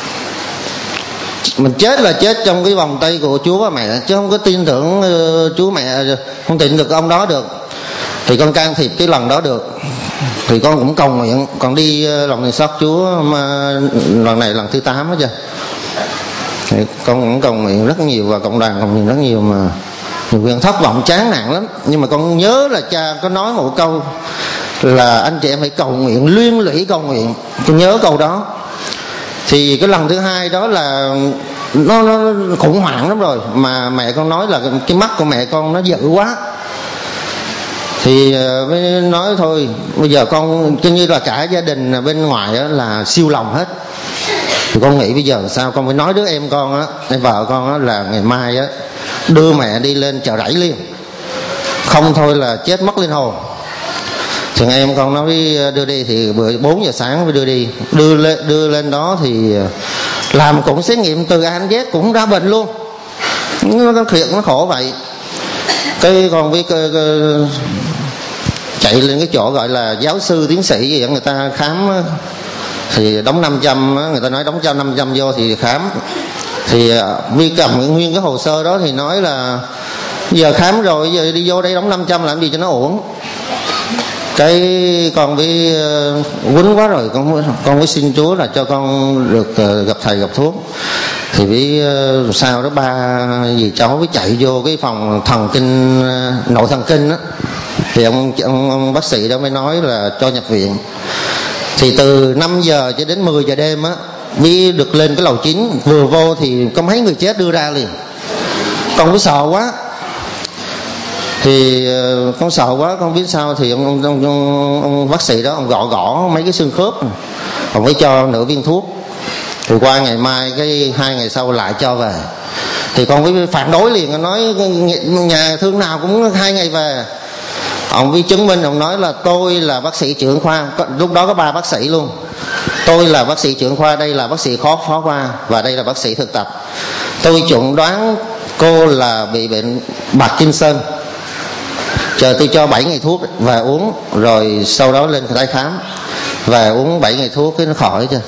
S2: mình chết là chết trong cái vòng tay của Chúa và mẹ, chứ không có tin tưởng uh, Chúa mẹ, không tin được ông đó được. Thì con can thiệp cái lần đó được. Thì con cũng cầu nguyện, còn đi uh, lòng này xót Chúa mà lần này lần thứ tám hết chưa. Thì con cũng cầu nguyện rất nhiều và cộng đoàn cầu nguyện rất nhiều, mà nhiều quyền thất vọng chán nản lắm. Nhưng mà con nhớ là cha có nói một câu là anh chị em phải cầu nguyện, liên lụy cầu nguyện. Con nhớ câu đó. Thì cái lần thứ hai đó là nó, nó khủng hoảng lắm rồi, mà mẹ con nói là cái mắt của mẹ con nó dữ quá. Thì mới nói thôi bây giờ con coi như là cả gia đình bên ngoài đó là siêu lòng hết. Thì con nghĩ bây giờ sao, con phải nói đứa em con á, em vợ con á là ngày mai á đưa mẹ đi lên chợ rẫy liền, không thôi là chết mất linh hồn. Thì em con nói đưa đi, thì bốn giờ sáng mới đưa đi. Đưa lên, đưa lên đó thì làm cũng xét nghiệm từ A đến Z cũng ra bệnh luôn. Nó thiệt nó khổ vậy. Cái con với cái, cái, chạy lên cái chỗ gọi là giáo sư tiến sĩ gì đó, người ta khám thì đóng năm trăm, người ta nói đóng cho năm trăm vô thì khám. Thì Vi cầm nguyên cái hồ sơ đó thì nói là giờ khám rồi, giờ đi vô đây đóng năm trăm làm gì cho nó uổng. Cái con với uh, quýnh quá rồi, con con với xin Chúa là cho con được uh, gặp thầy gặp thuốc. Thì với uh, sau đó ba dì cháu với chạy vô cái phòng thần kinh uh, nội thần kinh á. Thì ông, ông ông bác sĩ đó mới nói là cho nhập viện. Thì từ năm giờ cho đến mười giờ đêm á mới được lên cái lầu chín. Vừa vô thì có mấy người chết đưa ra liền. Con mới sợ quá. Thì uh, con sợ quá, con biết sao. Thì ông, ông, ông, ông, ông bác sĩ đó ông gõ gõ mấy cái xương khớp, ông mới cho nửa viên thuốc. Thì qua ngày mai cái hai ngày sau lại cho về. Thì con mới phản đối liền, ông nói nhà thương nào cũng hai ngày về. Ông mới chứng minh, ông nói là tôi là bác sĩ trưởng khoa, lúc đó có ba bác sĩ luôn. Tôi là bác sĩ trưởng khoa, đây là bác sĩ khó phó khoa và đây là bác sĩ thực tập. Tôi chuẩn đoán cô là bị bệnh Parkinson. Chờ tôi cho bảy ngày thuốc và uống, rồi sau đó lên tái khám và uống bảy ngày thuốc cái nó khỏi chưa.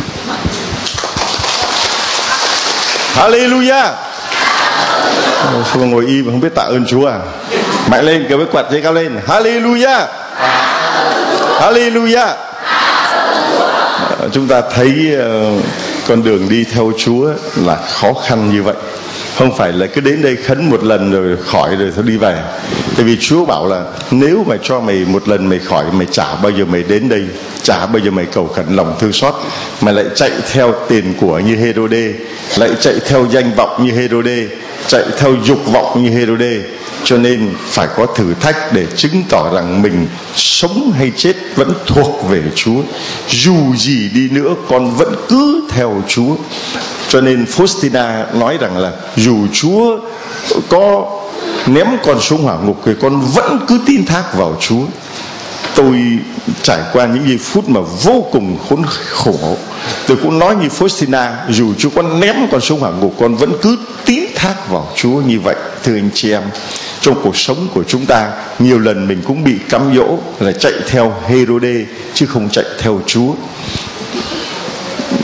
S1: Hallelujah. Phương ngồi im mà không biết tạ ơn Chúa à? Mạnh lên, kéo cái quạt dây cao lên. Hallelujah. Hallelujah. Chúng ta thấy uh, con đường đi theo Chúa là khó khăn như vậy. Không phải là cứ đến đây khấn một lần rồi khỏi rồi thôi đi về. Tại vì Chúa bảo là nếu mà cho mày một lần mày khỏi, mày chả bao giờ mày đến đây, chả bao giờ mày cầu khẩn lòng thương xót. Mày lại chạy theo tiền của như Hê-rô-đê, lại chạy theo danh vọng như Hê-rô-đê, chạy theo dục vọng như Hê-rô-đê. Cho nên phải có thử thách để chứng tỏ rằng mình sống hay chết vẫn thuộc về Chúa. Dù gì đi nữa con vẫn cứ theo Chúa. Cho nên Faustina nói rằng là dù Chúa có ném con xuống hỏa ngục thì con vẫn cứ tin thác vào Chúa. Tôi trải qua những giây phút mà vô cùng khốn khổ. Tôi cũng nói như Faustina, dù Chúa có ném con xuống hỏa ngục, con vẫn cứ tín thác vào Chúa như vậy. Thưa anh chị em, trong cuộc sống của chúng ta nhiều lần mình cũng bị cám dỗ là chạy theo Hê-rô-đê chứ không chạy theo Chúa.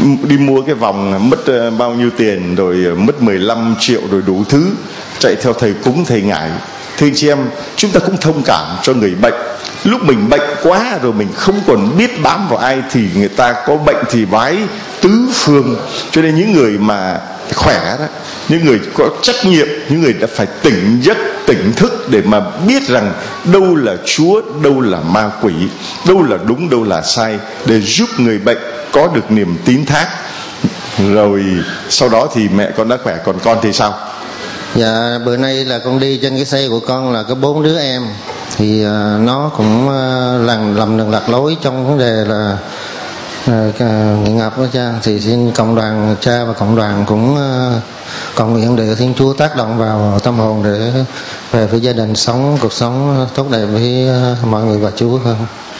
S1: đi mua cái vòng mất bao nhiêu tiền, rồi mất mười lăm triệu, rồi đủ thứ, chạy theo thầy cúng thầy ngải. Thưa chị em, chúng ta cũng thông cảm cho người bệnh. Lúc mình bệnh quá rồi mình không còn biết bám vào ai, thì người ta có bệnh thì vái tứ phương. Cho nên những người mà khỏe đó, những người có trách nhiệm, những người đã phải tỉnh giấc, tỉnh thức để mà biết rằng đâu là Chúa, đâu là ma quỷ, đâu là đúng, đâu là sai, để giúp người bệnh có được niềm tín thác. Rồi sau đó thì mẹ con đã khỏe, còn con thì sao?
S2: Dạ, bữa nay là con đi trên cái xe của con là có bốn đứa em, thì uh, nó cũng uh, làm lầm đường lạc lối trong vấn đề là uh, nghiện ngập đó cha. Thì xin cộng đoàn cha và cộng đoàn cũng uh, cầu nguyện để Thiên Chúa tác động vào tâm hồn để về với gia đình, sống cuộc sống tốt đẹp với uh, mọi người và Chúa hơn.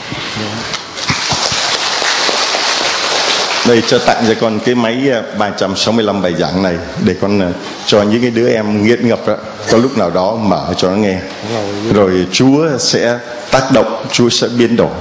S1: Đây, cho tặng cho con cái máy ba trăm sáu mươi lăm bài giảng này, để con cho những cái đứa em nghiện ngập đó, có lúc nào đó mở cho nó nghe. Rồi Chúa sẽ tác động, Chúa sẽ biến đổi.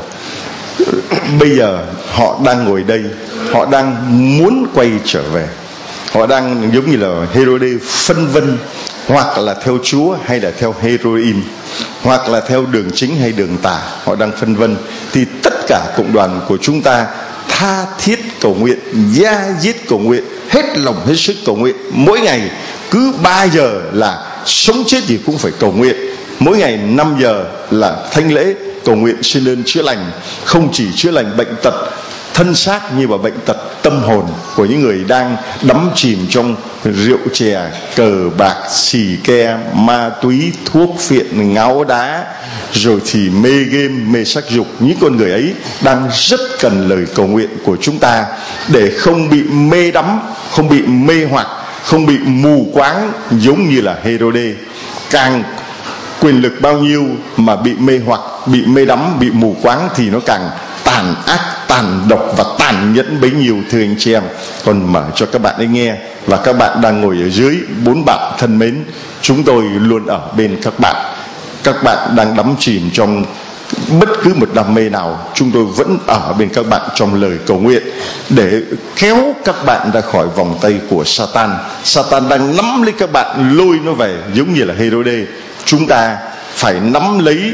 S1: Bây giờ họ đang ngồi đây, họ đang muốn quay trở về. Họ đang giống như là Herode phân vân, hoặc là theo Chúa hay là theo heroin, hoặc là theo đường chính hay đường tà. Họ đang phân vân. Thì tất cả cộng đoàn của chúng ta tha thiết cầu nguyện, da diết cầu nguyện, hết lòng hết sức cầu nguyện. Mỗi ngày cứ ba giờ là sống chết gì cũng phải cầu nguyện. Mỗi ngày năm giờ là thánh lễ cầu nguyện xin ơn chữa lành. Không chỉ chữa lành bệnh tật thân xác, như vào bệnh tật tâm hồn của những người đang đắm chìm trong rượu chè, cờ bạc, xì ke, ma túy, thuốc phiện, ngáo đá, rồi thì mê game, mê sắc dục. Những con người ấy đang rất cần lời cầu nguyện của chúng ta, để không bị mê đắm, không bị mê hoặc, không bị mù quáng giống như là Herode. Càng quyền lực bao nhiêu mà bị mê hoặc, bị mê đắm, bị mù quáng thì nó càng tàn ác, tàn độc và tàn nhẫn bấy nhiêu. Thưa anh chị em, còn mở cho các bạn ấy nghe. Và các bạn đang ngồi ở dưới, bốn bạn thân mến, chúng tôi luôn ở bên các bạn. Các bạn đang đắm chìm trong bất cứ một đam mê nào, chúng tôi vẫn ở bên các bạn trong lời cầu nguyện, để kéo các bạn ra khỏi vòng tay của Satan. Satan đang nắm lấy các bạn, lôi nó về giống như là Herode. Chúng ta phải nắm lấy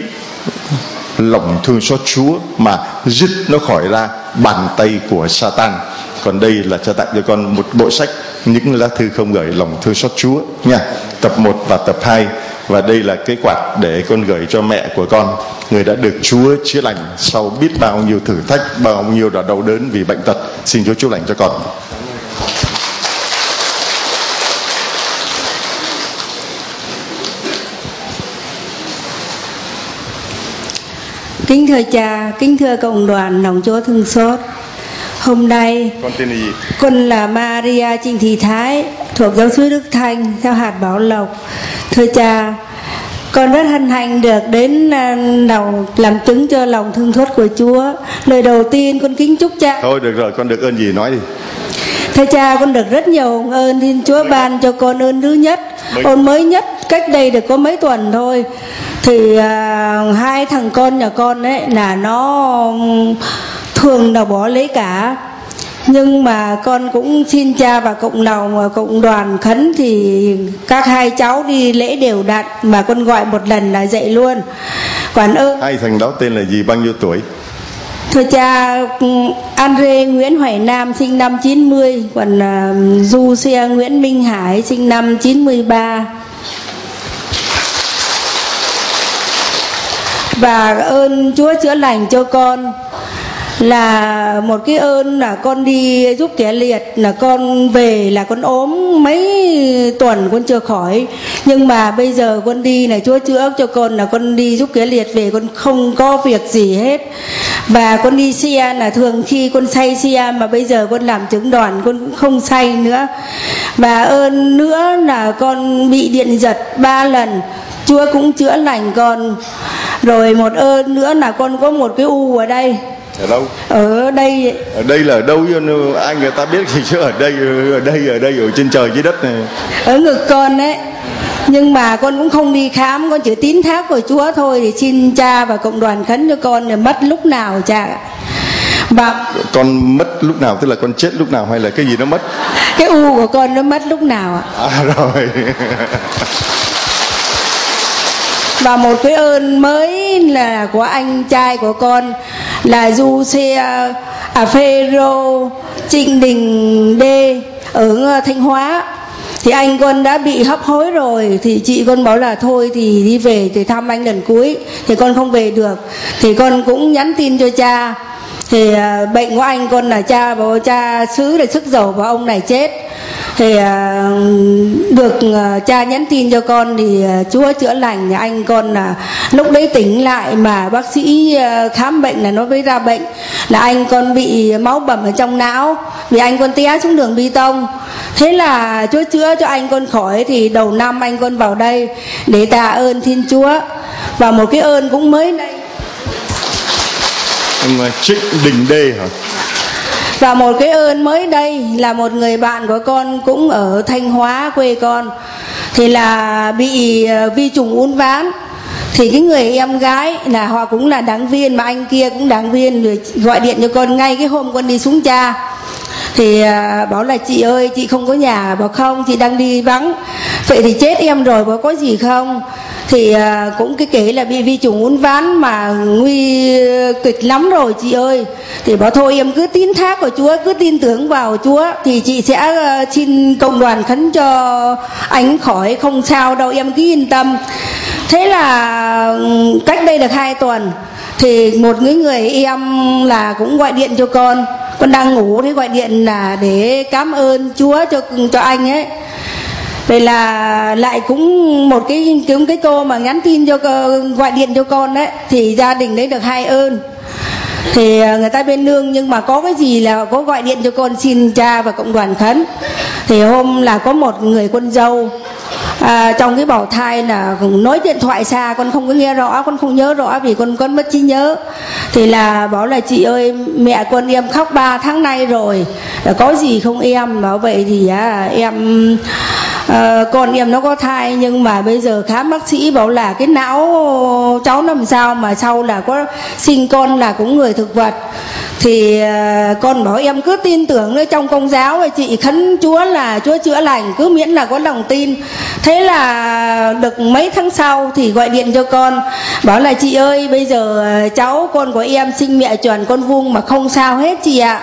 S1: lòng thương xót Chúa mà dứt nó khỏi ra bàn tay của Satan. Còn đây là cho tặng cho con một bộ sách Những lá thư không gửi lòng thương xót Chúa nha, tập một và tập hai. Và đây là cái quạt để con gửi cho mẹ của con, người đã được Chúa chữa lành sau biết bao nhiêu thử thách, bao nhiêu là đau đớn vì bệnh tật. Xin Chúa chữa lành cho con.
S3: Kính thưa cha, kính thưa cộng đoàn lòng Chúa thương xót. Hôm nay
S1: con tên gì?
S3: Con là Maria Trinh Thị Thái, thuộc giáo xứ Đức Thanh, theo hạt Bảo Lộc. Thưa cha, con rất hân hạnh được đến lòng làm chứng cho lòng thương xót của Chúa. Lời đầu tiên con kính chúc cha.
S1: Thôi được rồi, con được ơn gì nói đi.
S3: Thưa cha, con được rất nhiều ơn. Thiên Chúa ban cho con ơn thứ nhất, ơn mới nhất, cách đây được có mấy tuần thôi. Thì à, hai thằng con nhà con ấy là nó thường là bỏ lấy cả. Nhưng mà con cũng xin cha và cộng đồng cộng đoàn khấn thì các hai cháu đi lễ đều đặn, mà con gọi một lần là dậy luôn. Còn ơn.
S1: Hai thằng đó tên là gì, bao nhiêu tuổi?
S3: Thưa cha, Andre Nguyễn Hoài Nam sinh năm chín mươi, còn uh, Du Xe Nguyễn Minh Hải sinh năm chín mươi ba. Và ơn Chúa chữa lành cho con là một cái ơn là con đi giúp kẻ liệt, là con về là con ốm mấy tuần con chưa khỏi, nhưng mà bây giờ con đi là Chúa chữa cho con, là con đi giúp kẻ liệt về con không có việc gì hết. Và con đi xe là thường khi con say xe, mà bây giờ con làm chứng đoàn con cũng không say nữa. Và ơn nữa là con bị điện giật ba lần, Chúa cũng chữa lành con. Rồi một ơn nữa là con có một cái u ở đây.
S1: Ở đâu?
S3: Ở đây.
S1: Ở đây là ở đâu? Ai người ta biết gì chứ ở đây, ở đây, ở đây, ở trên trời dưới đất này.
S3: Ở ngực con ấy. Nhưng mà con cũng không đi khám, con chỉ tín thác của Chúa thôi. Thì xin cha và cộng đoàn khấn cho con, để mất lúc nào cha. Và
S1: con mất lúc nào, tức là con chết lúc nào hay là cái gì nó mất?
S3: Cái u của con nó mất lúc nào ạ?
S1: À rồi.
S3: Và một cái ơn mới là của anh trai của con là Du Xe à, Phêrô Trịnh Đình Đê ở Thanh Hóa. Thì anh con đã bị hấp hối rồi, thì chị con bảo là thôi thì đi về thì thăm anh lần cuối, thì con không về được. Thì con cũng nhắn tin cho cha. Thì à, bệnh của anh con là cha bảo cha xứ là sức dầu và ông này chết. Thì à, được à, cha nhắn tin cho con thì à, Chúa chữa lành. Anh con là lúc đấy tỉnh lại mà bác sĩ à, khám bệnh là nó mới ra bệnh là anh con bị máu bầm ở trong não vì anh con té xuống đường bê tông. Thế là Chúa chữa cho anh con khỏi. Thì đầu năm anh con vào đây để tạ ơn Thiên Chúa. Và một cái ơn cũng mới đây.
S1: Ông Trịnh Đình Đê hả?
S3: Và một cái ơn mới đây là một người bạn của con cũng ở Thanh Hóa quê con, thì là bị vi trùng uốn ván. Thì cái người em gái là họ cũng là đảng viên, mà anh kia cũng đảng viên, rồi gọi điện cho con ngay cái hôm con đi xuống cha. Thì à, bảo là chị ơi chị không có nhà. Bảo không, chị đang đi vắng. Vậy thì chết em rồi, bảo có gì không? Thì à, cũng cái kể là bị vi trùng uốn ván mà nguy kịch lắm rồi chị ơi. Thì bảo thôi em cứ tín thác vào Chúa, cứ tin tưởng vào Chúa, thì chị sẽ uh, xin cộng đoàn khấn cho anh khỏi, không sao đâu, em cứ yên tâm. Thế là cách đây được hai tuần thì một người người em là cũng gọi điện cho con. Con đang ngủ thì gọi điện là để cảm ơn Chúa cho cho anh ấy. Vậy là lại cũng một cái cái, cái cô mà nhắn tin cho gọi điện cho con đấy, thì gia đình đấy được hai ơn. Thì người ta bên nương nhưng mà có cái gì là có gọi điện cho con xin cha và cộng đoàn khấn. Thì hôm là có một người con dâu à, trong cái bào thai là nói điện thoại xa, con không có nghe rõ, con không nhớ rõ vì con con mất trí nhớ. Thì là bảo là chị ơi mẹ con em khóc ba tháng nay rồi, có gì không em? Bảo vậy thì à, em à, con em nó có thai nhưng mà bây giờ khám bác sĩ bảo là cái não cháu làm sao mà sau là có sinh con là cũng người thực vật. Thì à, con bảo em cứ tin tưởng nữa, trong công giáo ấy, chị khấn Chúa là Chúa chữa lành, cứ miễn là có lòng tin. Thế là được mấy tháng sau thì gọi điện cho con, bảo là chị ơi bây giờ cháu con của em sinh mẹ tròn con vuông mà không sao hết chị ạ.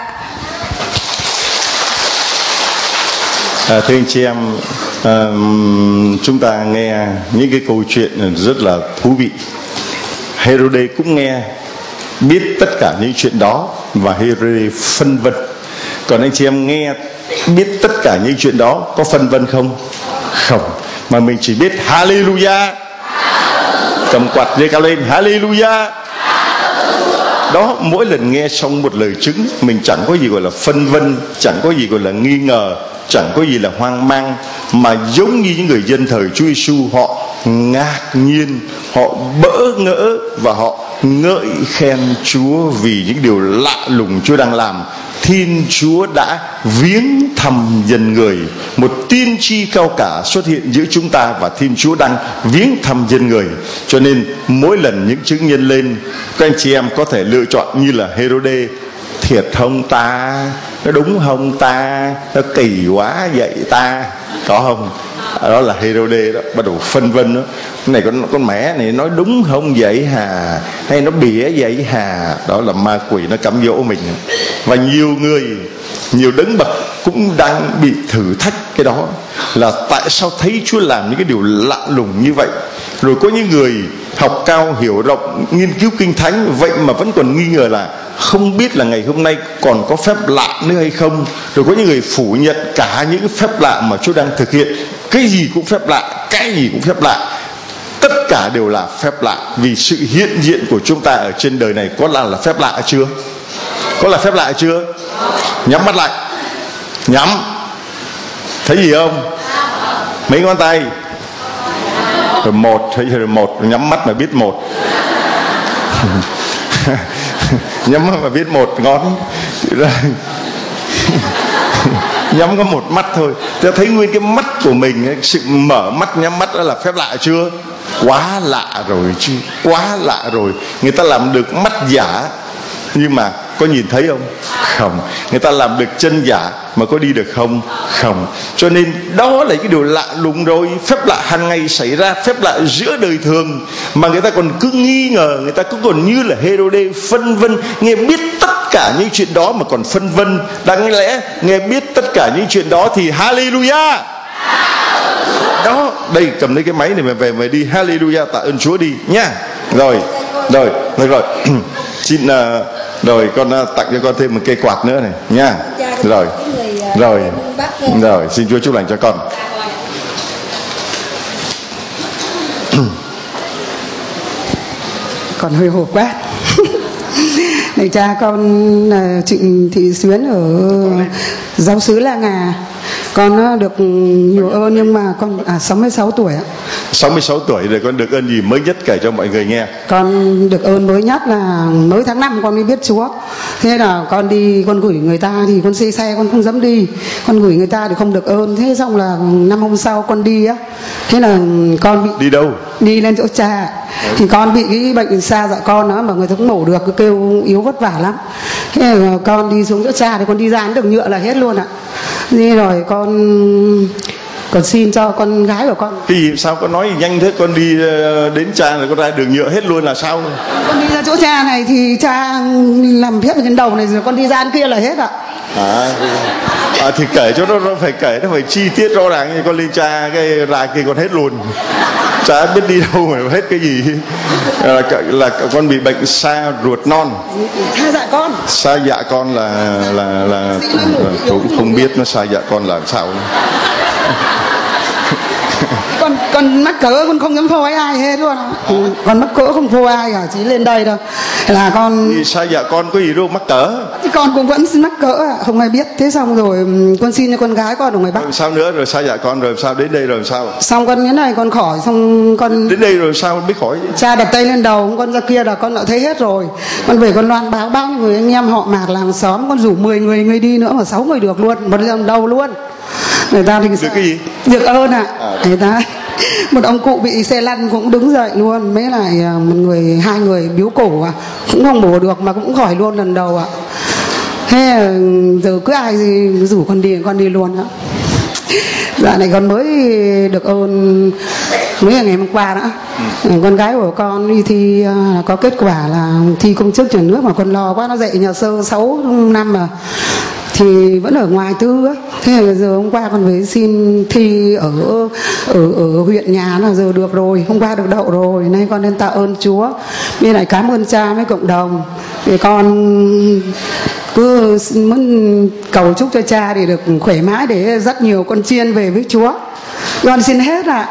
S1: À, thưa anh chị em, à, chúng ta nghe những cái câu chuyện rất là thú vị. Herode cũng nghe biết tất cả những chuyện đó và Herode phân vân. Còn anh chị em nghe biết tất cả những chuyện đó có phân vân không? Không, mà mình chỉ biết Hallelujah, cầm quạt dây cao lên Hallelujah. Đó, mỗi lần nghe xong một lời chứng, mình chẳng có gì gọi là phân vân, chẳng có gì gọi là nghi ngờ, chẳng có gì là hoang mang, mà giống như những người dân thời Chúa Giêsu, họ ngạc nhiên, họ bỡ ngỡ và họ ngợi khen Chúa vì những điều lạ lùng Chúa đang làm. Thiên Chúa đã viếng thăm dân người, một tiên tri cao cả xuất hiện giữa chúng ta và Thiên Chúa đang viếng thăm dân người. Cho nên mỗi lần những chứng nhân lên, các anh chị em có thể lựa chọn như là Herode: thiệt không ta, nó đúng không ta, nó kỳ quá vậy ta, có không? Đó là Herode đó, bắt đầu phân vân đó. Cái này con con mẹ này nói đúng không vậy hà, hay nó bịa vậy hà. Đó là ma quỷ nó cám dỗ mình. Và nhiều người, nhiều đấng bậc cũng đang bị thử thách cái đó, là tại sao thấy Chúa làm những cái điều lạ lùng như vậy. Rồi có những người học cao hiểu rộng, nghiên cứu kinh thánh, vậy mà vẫn còn nghi ngờ là không biết là ngày hôm nay còn có phép lạ nữa hay không. Rồi có những người phủ nhận cả những phép lạ mà Chúa đang thực hiện. Cái gì cũng phép lạ, cái gì cũng phép lạ, tất cả đều là phép lạ. Vì sự hiện diện của chúng ta ở trên đời này có là là phép lạ chưa? Có là phép lạ chưa? Nhắm mắt lại, nhắm, thấy gì không? Mấy ngón tay? Rồi một, thấy rồi một, nhắm mắt mà biết một. Nhắm mắt mà biết một ngón. Nhắm có một mắt thôi, ta thấy nguyên cái mắt của mình ấy, sự mở mắt nhắm mắt đó là phép lạ chưa? Quá lạ rồi chứ, quá lạ rồi. Người ta làm được mắt giả, Nhưng mà có nhìn thấy không? Không. Người ta làm được chân giả mà có đi được không? Không. Cho nên đó là cái điều lạ lùng rồi. Phép lạ hàng ngày xảy ra, phép lạ giữa đời thường, mà người ta còn cứ nghi ngờ, người ta cứ còn như là Hê-rô-đê phân vân. Nghe biết tất cả những chuyện đó mà còn phân vân. Đáng lẽ nghe biết tất cả những chuyện đó thì Hallelujah. Đó, đây cầm lấy cái máy này mà về mà đi Hallelujah, tạ ơn Chúa đi nha. Rồi, rồi, rồi, rồi. Xin uh, rồi con uh, tặng cho con thêm một cây quạt nữa này nha. Rồi, rồi, rồi, xin Chúa chúc lành cho con.
S4: Còn hơi hộp quá. Này cha, con là Trịnh Thị Xuyến ở giáo xứ La Ngà. Con được nhiều ơn nhưng mà con à sáu mươi sáu tuổi ạ.
S1: sáu mươi sáu tuổi rồi con được ơn gì mới nhất kể cho mọi người nghe?
S4: Con được ơn mới nhất là mới tháng năm con mới biết Chúa. Thế là con đi, con gửi người ta thì con xe xe con không dám đi. Con gửi người ta thì không được ơn. Thế xong là năm hôm sau con đi á. Thế là con bị
S1: đi đâu?
S4: Đi lên chỗ cha. Thì con bị cái bệnh xa dạ con đó mà người ta cũng mổ được, cứ kêu yếu vất vả lắm. Thế là con đi xuống chỗ cha thì con đi ra đến đường nhựa là hết luôn ạ. Thế rồi con còn xin cho con gái của con.
S1: Cái gì sao con nói nhanh thế? Con đi đến cha rồi con ra đường nhựa hết luôn là sao?
S4: Con đi ra chỗ cha này thì cha làm phép ở trên đầu này rồi con đi ra đến kia là hết ạ.
S1: À, à thì kể cho nó, nó phải kể, nó phải chi tiết rõ ràng. Như con lên cha cái ra kia con hết luôn, chả biết đi đâu mà hết cái gì. Là, là con bị bệnh sa ruột non.
S4: Sa dạ con.
S1: Sa dạ con là là là, là cũng không biết nó sa dạ con là sao.
S4: con con mắc cỡ con không dám phô ai hết luôn. Ừ, con mắc cỡ không phô ai cả, chỉ lên đây đâu là con.
S1: Thì sa dạ con có gì đâu mắc cỡ.
S4: Thì con cũng vẫn mắc cỡ, không ai biết. Thế xong rồi con xin cho con gái con ở ngoài Bắc.
S1: Rồi sao nữa? Rồi sa dạ con rồi sao? Đến đây rồi sao?
S4: Xong con đến này con khỏi, xong con
S1: đến đây rồi sao biết khỏi?
S4: Cha đặt tay lên đầu con ra kia là con đã thấy hết rồi. Con về con loan báo bao nhiêu người anh em họ mạc làng xóm, con rủ mười người người đi nữa mà sáu người được luôn, một lần đầu luôn. Người ta thì
S1: được cái gì?
S4: Được ơn ạ. À. À. Người ta một ông cụ bị xe lăn cũng đứng dậy luôn, mấy lại một người hai người biếu cổ à, cũng không bổ được mà cũng khỏi luôn lần đầu ạ. À. Thế giờ cứ ai rủ con đi con đi luôn ạ. Dạ này con mới được ơn mới là ngày hôm qua đó. Ừ. Con gái của con đi thi có kết quả là thi công chức nhà nước mà con lo quá, nó dạy nhà sơ sáu năm mà thì vẫn ở ngoài tư á. Thế là giờ hôm qua con về xin thi ở ở ở huyện nhà là giờ được rồi, hôm qua được đậu rồi, nay con nên tạ ơn Chúa, với lại cảm ơn cha với cộng đồng. Thì con cứ muốn cầu chúc cho cha để được khỏe mãi để rất nhiều con chiên về với Chúa. Con xin hết ạ.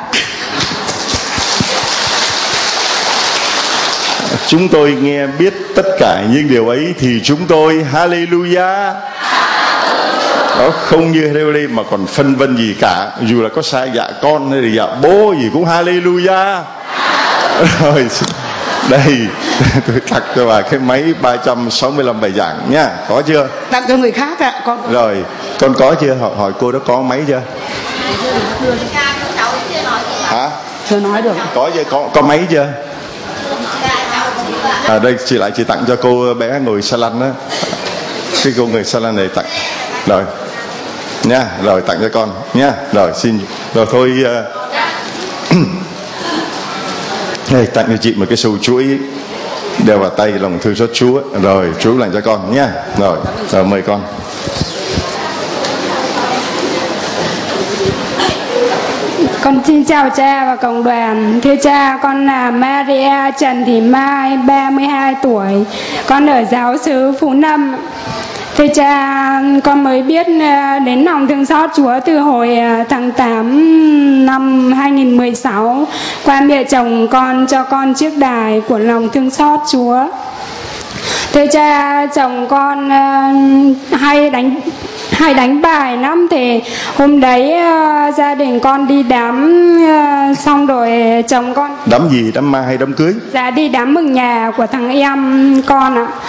S1: Chúng tôi nghe biết tất cả những điều ấy thì chúng tôi Hallelujah. Đó, không như Hê-rô-đê mà còn phân vân gì cả. Dù là có sa dạ con hay là dạ bố gì cũng Hallelujah. Rồi đây tôi tặng cho bà cái máy ba trăm sáu mươi lăm bài giảng nha. Có chưa?
S4: Tặng cho người khác ạ. Con
S1: rồi con có chưa? Hỏi, hỏi cô đó có máy chưa? Hả?
S4: Chưa nói được.
S1: Có chưa? Có, có máy chưa? À đây chị lại chị tặng cho cô bé ngồi xa lăn đó. Cái cô người xa lăn này tặng. Rồi nha, rồi tặng cho con nha. Rồi xin. Rồi thôi uh... đây, tặng cho chị một cái sâu chuỗi đeo vào tay, lòng thương xót Chúa. Rồi Chúa lành cho con nha. Rồi, rồi mời con.
S5: Con xin chào cha và cộng đoàn. Thưa cha, con là Maria Trần Thị Mai, ba mươi hai tuổi. Con ở giáo xứ Phú Lâm. Thưa cha, con mới biết đến lòng thương xót Chúa từ hồi tháng tám năm hai nghìn mười sáu qua mẹ chồng con cho con chiếc đài của lòng thương xót Chúa. Thưa cha, chồng con uh, hay đánh hay đánh bài lắm. Thì hôm đấy uh, gia đình con đi đám uh, xong rồi chồng con
S1: đám gì, đám ma hay đám cưới?
S5: Dạ đi đám mừng nhà của thằng em con ạ.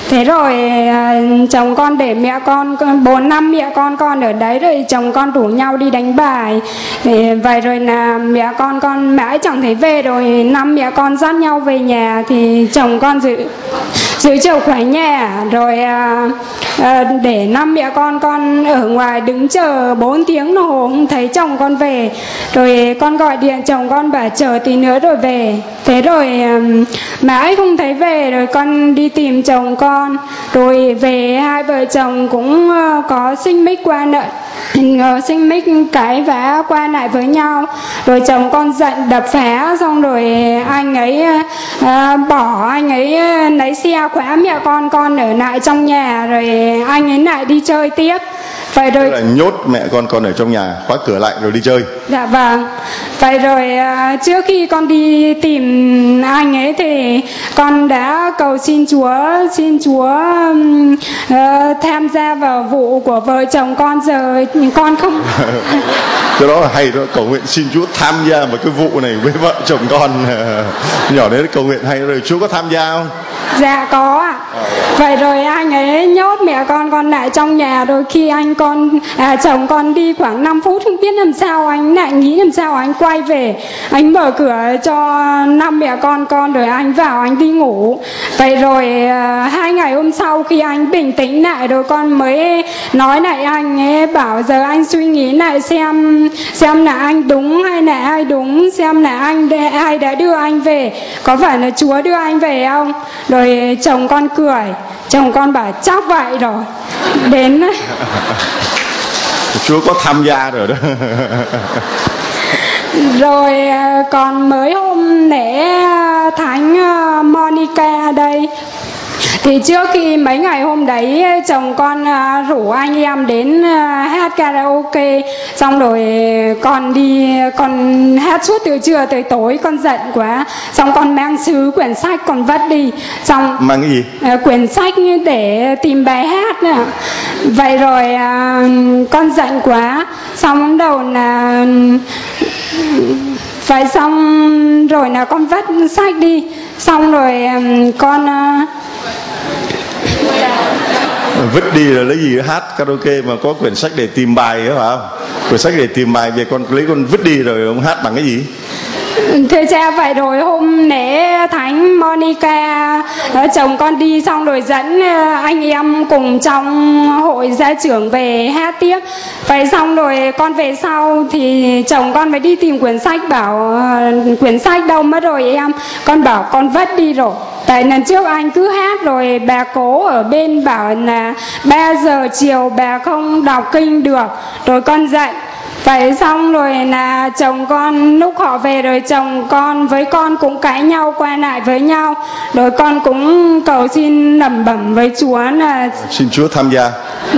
S5: Thế rồi chồng con để mẹ con bốn năm mẹ con con ở đấy, rồi chồng con rủ nhau đi đánh bài. Vậy rồi là mẹ con con mãi chẳng thấy về, rồi năm mẹ con dắt nhau về nhà thì chồng con giữ giữ chìa khóa nhà, rồi à, à, để năm mẹ con con ở ngoài đứng chờ bốn tiếng đồng hồ không thấy chồng con về. Rồi con gọi điện chồng con bảo chờ tí nữa rồi về. Thế rồi à, mãi không thấy về, rồi con đi tìm chồng con. Rồi về hai vợ chồng cũng uh, có xích mích qua nợ, xích mích cái vã qua lại với nhau. Rồi chồng con giận đập phá, xong rồi anh ấy uh, bỏ, anh ấy lấy xe khóa mẹ con con ở lại trong nhà, rồi anh ấy lại đi chơi tiếp. Vậy rồi
S1: là nhốt mẹ con con ở trong nhà, khóa cửa lại rồi đi chơi.
S5: Dạ vâng. Vậy rồi uh, trước khi con đi tìm anh ấy thì con đã cầu xin Chúa, xin Chúa um, uh, tham gia vào vụ của vợ chồng con, giờ con không.
S1: Cái đó là hay đó, cầu nguyện xin Chúa tham gia vào cái vụ này với vợ chồng con. Nhỏ đấy cầu nguyện hay, rồi Chúa có tham gia không?
S5: Dạ có ạ. Vậy rồi anh ấy nhốt mẹ con con lại trong nhà, rồi khi anh con à, chồng con đi khoảng năm phút không biết làm sao, anh lại nghĩ làm sao anh quay về, anh mở cửa cho năm mẹ con con, rồi anh vào anh đi ngủ. Vậy rồi à, hai ngày hôm sau khi anh bình tĩnh lại, rồi con mới nói lại anh ấy, bảo giờ anh suy nghĩ lại xem xem là anh đúng hay là ai đúng, xem là anh ai đã đưa anh về, có phải là Chúa đưa anh về không. Rồi chồng con cười, chồng con bảo chắc vậy rồi. Đến
S1: Chúa có tham gia rồi đó.
S5: Rồi còn mới hôm lễ Thánh Monica đây, thì trước khi mấy ngày hôm đấy chồng con rủ anh em đến hát karaoke, xong rồi con đi con hát suốt từ trưa tới tối, con giận quá, xong con mang sứ quyển sách con vất đi, xong
S1: mang cái gì?
S5: Quyển sách để tìm bài hát nữa. Vậy rồi con giận quá, xong đầu là phải xong rồi là con vất sách đi, xong rồi con
S1: vứt đi là lấy gì hát karaoke mà có quyển sách để tìm bài đó phải không? Quyển sách để tìm bài về con lấy con vứt đi rồi ông hát bằng cái gì?
S5: Thưa cha, vậy rồi hôm lễ Thánh Monica chồng con đi xong rồi dẫn anh em cùng trong hội gia trưởng về hát tiếp. Vậy xong rồi con về sau thì chồng con phải đi tìm quyển sách, bảo quyển sách đâu mất rồi em. Con bảo con vứt đi rồi. Tại lần trước anh cứ hát rồi bà cố ở bên bảo là ba giờ chiều bà không đọc kinh được, rồi con dậy. Vậy xong rồi là chồng con lúc họ về rồi chồng con với con cũng cãi nhau qua lại với nhau, rồi con cũng cầu xin lẩm bẩm với Chúa là
S1: xin Chúa tham gia.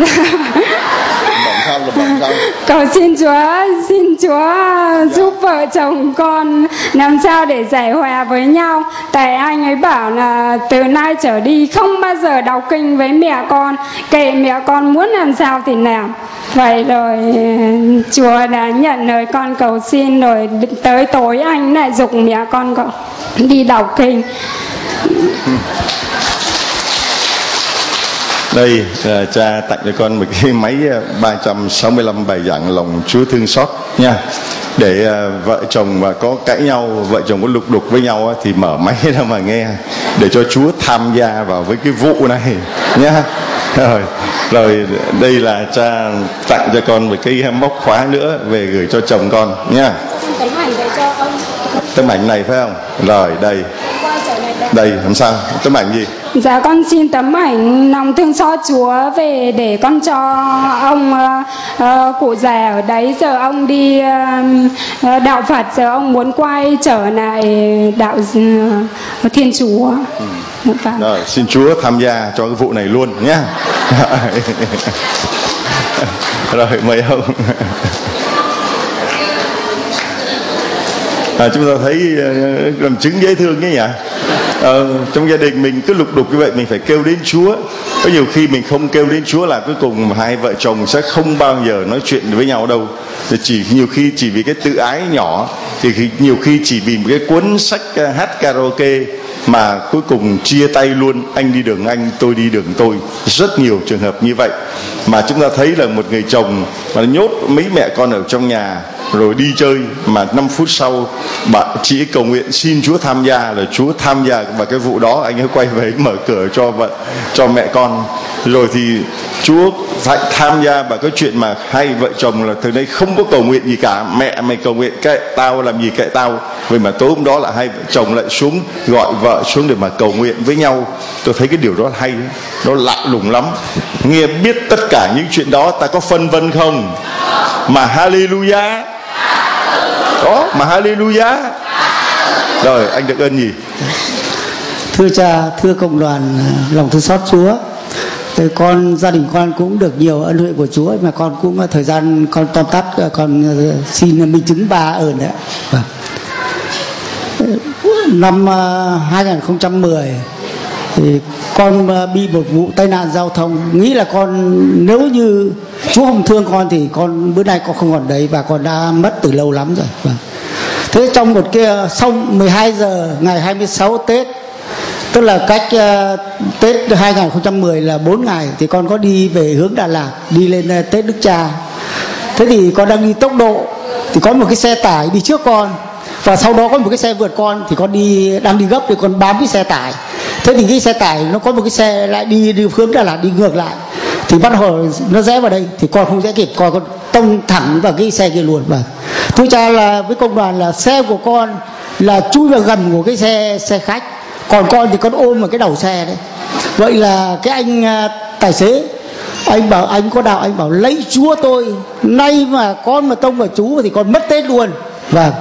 S5: Cầu xin Chúa, xin Chúa giúp vợ chồng con làm sao để giải hòa với nhau. Tại anh ấy bảo là từ nay trở đi không bao giờ đọc kinh với mẹ con, kệ mẹ con muốn làm sao thì làm. Vậy rồi Chúa đã nhận lời con cầu xin, rồi tới tối anh lại giục mẹ con đi đọc kinh.
S1: Đây là cha tặng cho con một cái máy ba trăm sáu mươi lăm bài giảng lòng Chúa thương xót nha, để uh, vợ chồng mà có cãi nhau, vợ chồng có lục đục với nhau thì mở máy ra mà nghe, để cho Chúa tham gia vào với cái vụ này nhá. Rồi, rồi đây là cha tặng cho con một cái móc khóa nữa về gửi cho chồng con nha.
S5: Tấm ảnh để cho ông.
S1: Tấm ảnh này phải không? Rồi đây. Đây làm sao? Tấm ảnh gì?
S5: Dạ con xin tấm ảnh lòng thương xót Chúa về để con cho ông uh, uh, cụ già ở đấy, giờ ông đi uh, đạo Phật, giờ ông muốn quay trở lại đạo uh, Thiên Chúa. Ừ.
S1: Rồi xin Chúa tham gia cho cái vụ này luôn nhé. Rồi mời ông. À, chúng ta thấy uh, làm chứng dễ thương nhé nhỉ. Ờ, trong gia đình mình cứ lục đục như vậy, mình phải kêu đến Chúa. Có nhiều khi mình không kêu đến Chúa là cuối cùng hai vợ chồng sẽ không bao giờ nói chuyện với nhau đâu. chỉ nhiều khi chỉ vì cái tự ái nhỏ, thì khi, nhiều khi chỉ vì một cái cuốn sách uh, hát karaoke mà cuối cùng chia tay luôn, anh đi đường anh, tôi đi đường tôi. Rất nhiều trường hợp như vậy. Mà chúng ta thấy là một người chồng mà nhốt mấy mẹ con ở trong nhà rồi đi chơi, mà năm phút sau bạn chỉ cầu nguyện xin Chúa tham gia, là Chúa tham gia vào cái vụ đó, anh ấy quay về mở cửa cho vợ cho mẹ con. Rồi thì Chúa phải tham gia vào cái chuyện mà hai vợ chồng là từ đây không có cầu nguyện gì cả, mẹ mày cầu nguyện kệ tao làm gì kệ tao. Vậy mà tối hôm đó là hai vợ chồng lại xuống gọi vợ xuống để mà cầu nguyện với nhau. Tôi thấy cái điều đó hay, nó lạ lùng lắm. Nghe biết tất cả những chuyện đó, ta có phân vân không? Mà hallelujah đó, mà hallelujah. Rồi anh được ơn gì?
S6: Thưa cha, thưa cộng đoàn lòng thương xót Chúa, con gia đình con cũng được nhiều ân huệ của Chúa, mà con cũng thời gian con tóm tắt, con xin minh chứng ba ơn đấy. Năm hai không một không thì con bị một vụ tai nạn giao thông, nghĩ là con nếu như Chúa không thương con thì con bữa nay con không còn đấy, và con đã mất từ lâu lắm rồi. Thế trong một cái sau mười hai giờ ngày hai mươi sáu Tết, tức là cách uh, Tết hai không một không là bốn ngày, thì con có đi về hướng Đà Lạt, đi lên uh, Tết Đức Cha. Thế thì con đang đi tốc độ, thì có một cái xe tải đi trước con, và sau đó có một cái xe vượt con, thì con đi đang đi gấp thì con bám cái xe tải. Thế thì cái xe tải nó có một cái xe lại đi, đi hướng Đà Lạt đi ngược lại, thì bắt đầu nó rẽ vào đây, thì con không rẽ kịp, con con tông thẳng vào cái xe kia luôn. Và thưa cha là với công đoàn là xe của con là chui vào gầm của cái xe xe khách, còn con thì con ôm vào cái đầu xe đấy. Vậy là cái anh uh, tài xế, anh bảo, anh có đạo, anh bảo lấy Chúa tôi, nay mà con mà tông vào chú thì con mất Tết luôn. Vâng.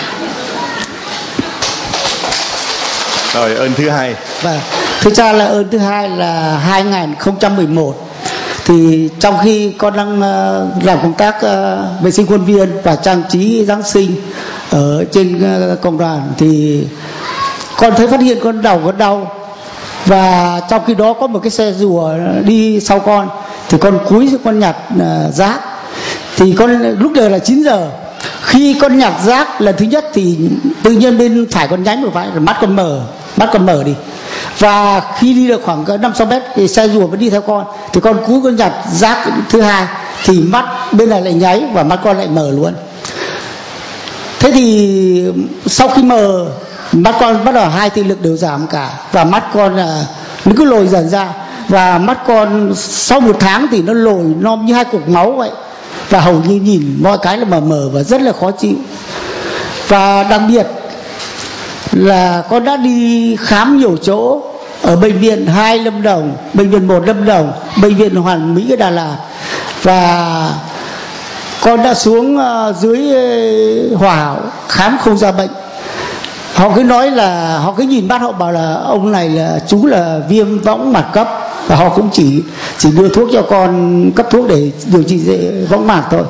S1: Rồi ơn thứ hai.
S6: Vâng. Thưa cha là ơn thứ hai là hai không một một, thì trong khi con đang uh, làm công tác uh, vệ sinh khuôn viên và trang trí Giáng sinh ở trên uh, công đoàn, thì con thấy phát hiện con đầu con đau, và trong khi đó có một cái xe rùa đi sau con, thì con cúi xuống con nhặt uh, rác. Thì con lúc đó là chín giờ, khi con nhặt rác lần thứ nhất thì tự nhiên bên phải con nhánh một phải, mắt con mở, mắt con mở đi. Và khi đi được khoảng năm sáu mét thì xe rùa vẫn đi theo con, thì con cúi con nhặt rác thứ hai thì mắt bên này lại nháy và mắt con lại mở luôn. Thế thì sau khi mở, mắt con bắt đầu hai thị lực đều giảm cả, và mắt con là nó cứ lồi dần ra, và mắt con sau một tháng thì nó lồi non như hai cục máu vậy, và hầu như nhìn mọi cái là mờ mờ và rất là khó chịu. Và đặc biệt là con đã đi khám nhiều chỗ, ở bệnh viện hai Lâm Đồng, bệnh viện một Lâm Đồng, bệnh viện Hoàn Mỹ ở Đà Lạt, và con đã xuống uh, dưới Hòa Hảo khám không ra bệnh. Họ cứ nói là, họ cứ nhìn bắt họ bảo là ông này là chú là viêm võng mạc cấp, và họ cũng chỉ chỉ đưa thuốc cho con, cấp thuốc để điều trị võng mạc thôi.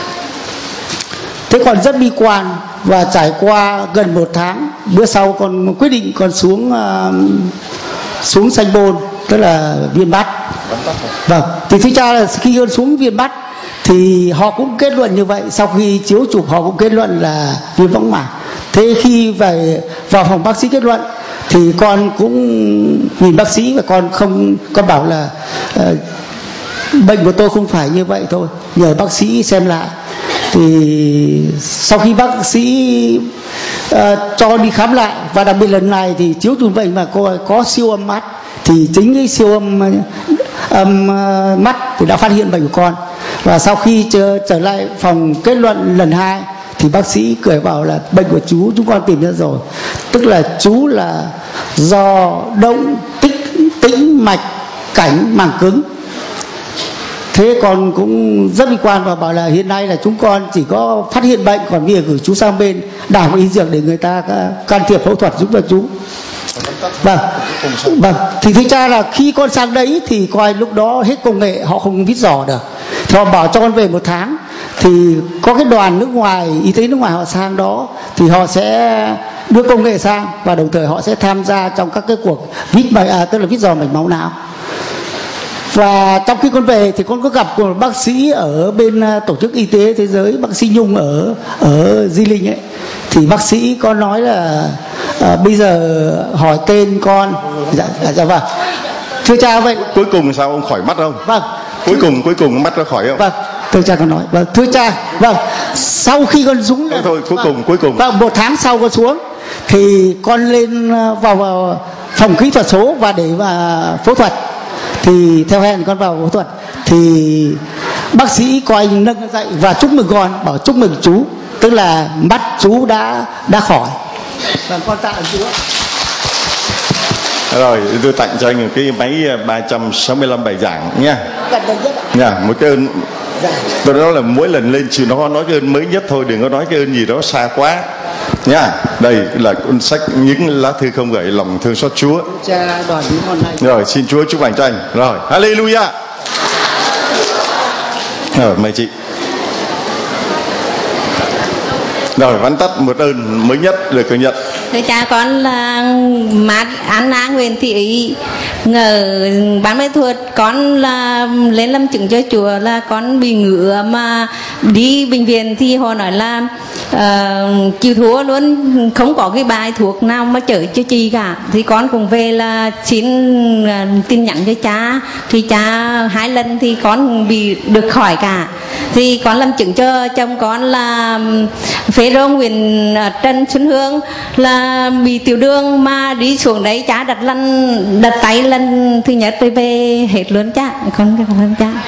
S6: Thế còn rất bi quan, và trải qua gần một tháng, bữa sau con quyết định con xuống uh, xuống Sanh Pôn, tức là Viên Bát. Vâng, thì thưa cha là khi con xuống Viên Bát thì họ cũng kết luận như vậy, sau khi chiếu chụp họ cũng kết luận là viêm võng mạc. Thế khi về vào phòng bác sĩ kết luận thì con cũng nhìn bác sĩ, và con không, con bảo là uh, bệnh của tôi không phải như vậy thôi, nhờ bác sĩ xem lại. Thì sau khi bác sĩ uh, cho đi khám lại, và đặc biệt lần này thì chiếu chụp bệnh mà cô có siêu âm mắt, thì chính cái siêu âm um, uh, mắt thì đã phát hiện bệnh của con. Và sau khi trở, trở lại phòng kết luận lần hai thì bác sĩ cười bảo là bệnh của chú chúng con tìm ra rồi, tức là chú là do động tích tĩnh mạch cảnh màng cứng. Thế con cũng rất bi quan và bảo là hiện nay là chúng con chỉ có phát hiện bệnh, còn bây giờ gửi chú sang bên Đại học Y Dược để người ta can thiệp phẫu thuật giúp cho chú. Vâng, vâng. Thì thưa cha là khi con sang đấy thì coi lúc đó hết công nghệ, họ không viết dò được, thì họ bảo cho con về một tháng, thì có cái đoàn nước ngoài, y tế nước ngoài họ sang đó, thì họ sẽ đưa công nghệ sang, và đồng thời họ sẽ tham gia trong các cái cuộc vít mạch, à, tức là vít dò mạch máu não. Và trong khi con về thì con có gặp một bác sĩ ở bên tổ chức y tế thế giới, bác sĩ Nhung ở ở Di Linh ấy, thì bác sĩ có nói là à, bây giờ hỏi tên con. Dạ, dạ vâng. Thưa cha vậy.
S1: Cuối cùng sao ông khỏi mắt không?
S6: Vâng.
S1: Cuối cùng cuối cùng mắt nó khỏi không?
S6: Vâng. Thưa cha con nói. Vâng. Thưa cha. Vâng. Sau khi con xuống.
S1: Thôi, thôi cuối
S6: vâng,
S1: cùng cuối cùng.
S6: Vâng. Một tháng sau con xuống thì con lên vào, vào phòng kỹ thuật số và để mà phẫu thuật. Thì theo hẹn con vào phẫu thuật thì bác sĩ coi nâng dậy và chúc mừng con, bảo chúc mừng chú, tức là mắt chú đã đã khỏi. Và con tạ ơn Chúa.
S1: Rồi tôi tặng cho anh một cái máy ba trăm sáu mươi lăm bài giảng nha. Nha, một cái ơn. Tôi nói là mỗi lần lên chịu nó nói cái ơn mới nhất thôi, đừng có nói cái ơn gì đó xa quá nha. Đây là cuốn sách Những Lá Thư Không Gửi Lòng Thương Xót Chúa.
S6: Cha đoàn những con này.
S1: Rồi xin Chúa chúc lành cho anh. Rồi hallelujah. Rồi mời chị. Rồi vắn tắt một ơn mới nhất được công nhận.
S7: Thưa cha, con là Mát Anna Nguyễn Thị Ý, ngờ bán mấy thuật. Con là lên làm chứng cho Chúa là con bị ngứa mà đi bệnh viện thì họ nói là uh, chịu thua luôn, không có cái bài thuốc nào mà chữa cho chị cả. Thì con cũng về là xin uh, tin nhắn cho cha, thì cha hai lần thì con bị được khỏi cả. Thì con làm chứng cho chồng con là Phê Rô Nguyễn Trần Xuân Hương là bị tiểu đường mà đi xuống đấy cha đặt lần đặt tay lần thứ nhất rồi về hết luôn cha. Con cảm ơn cha.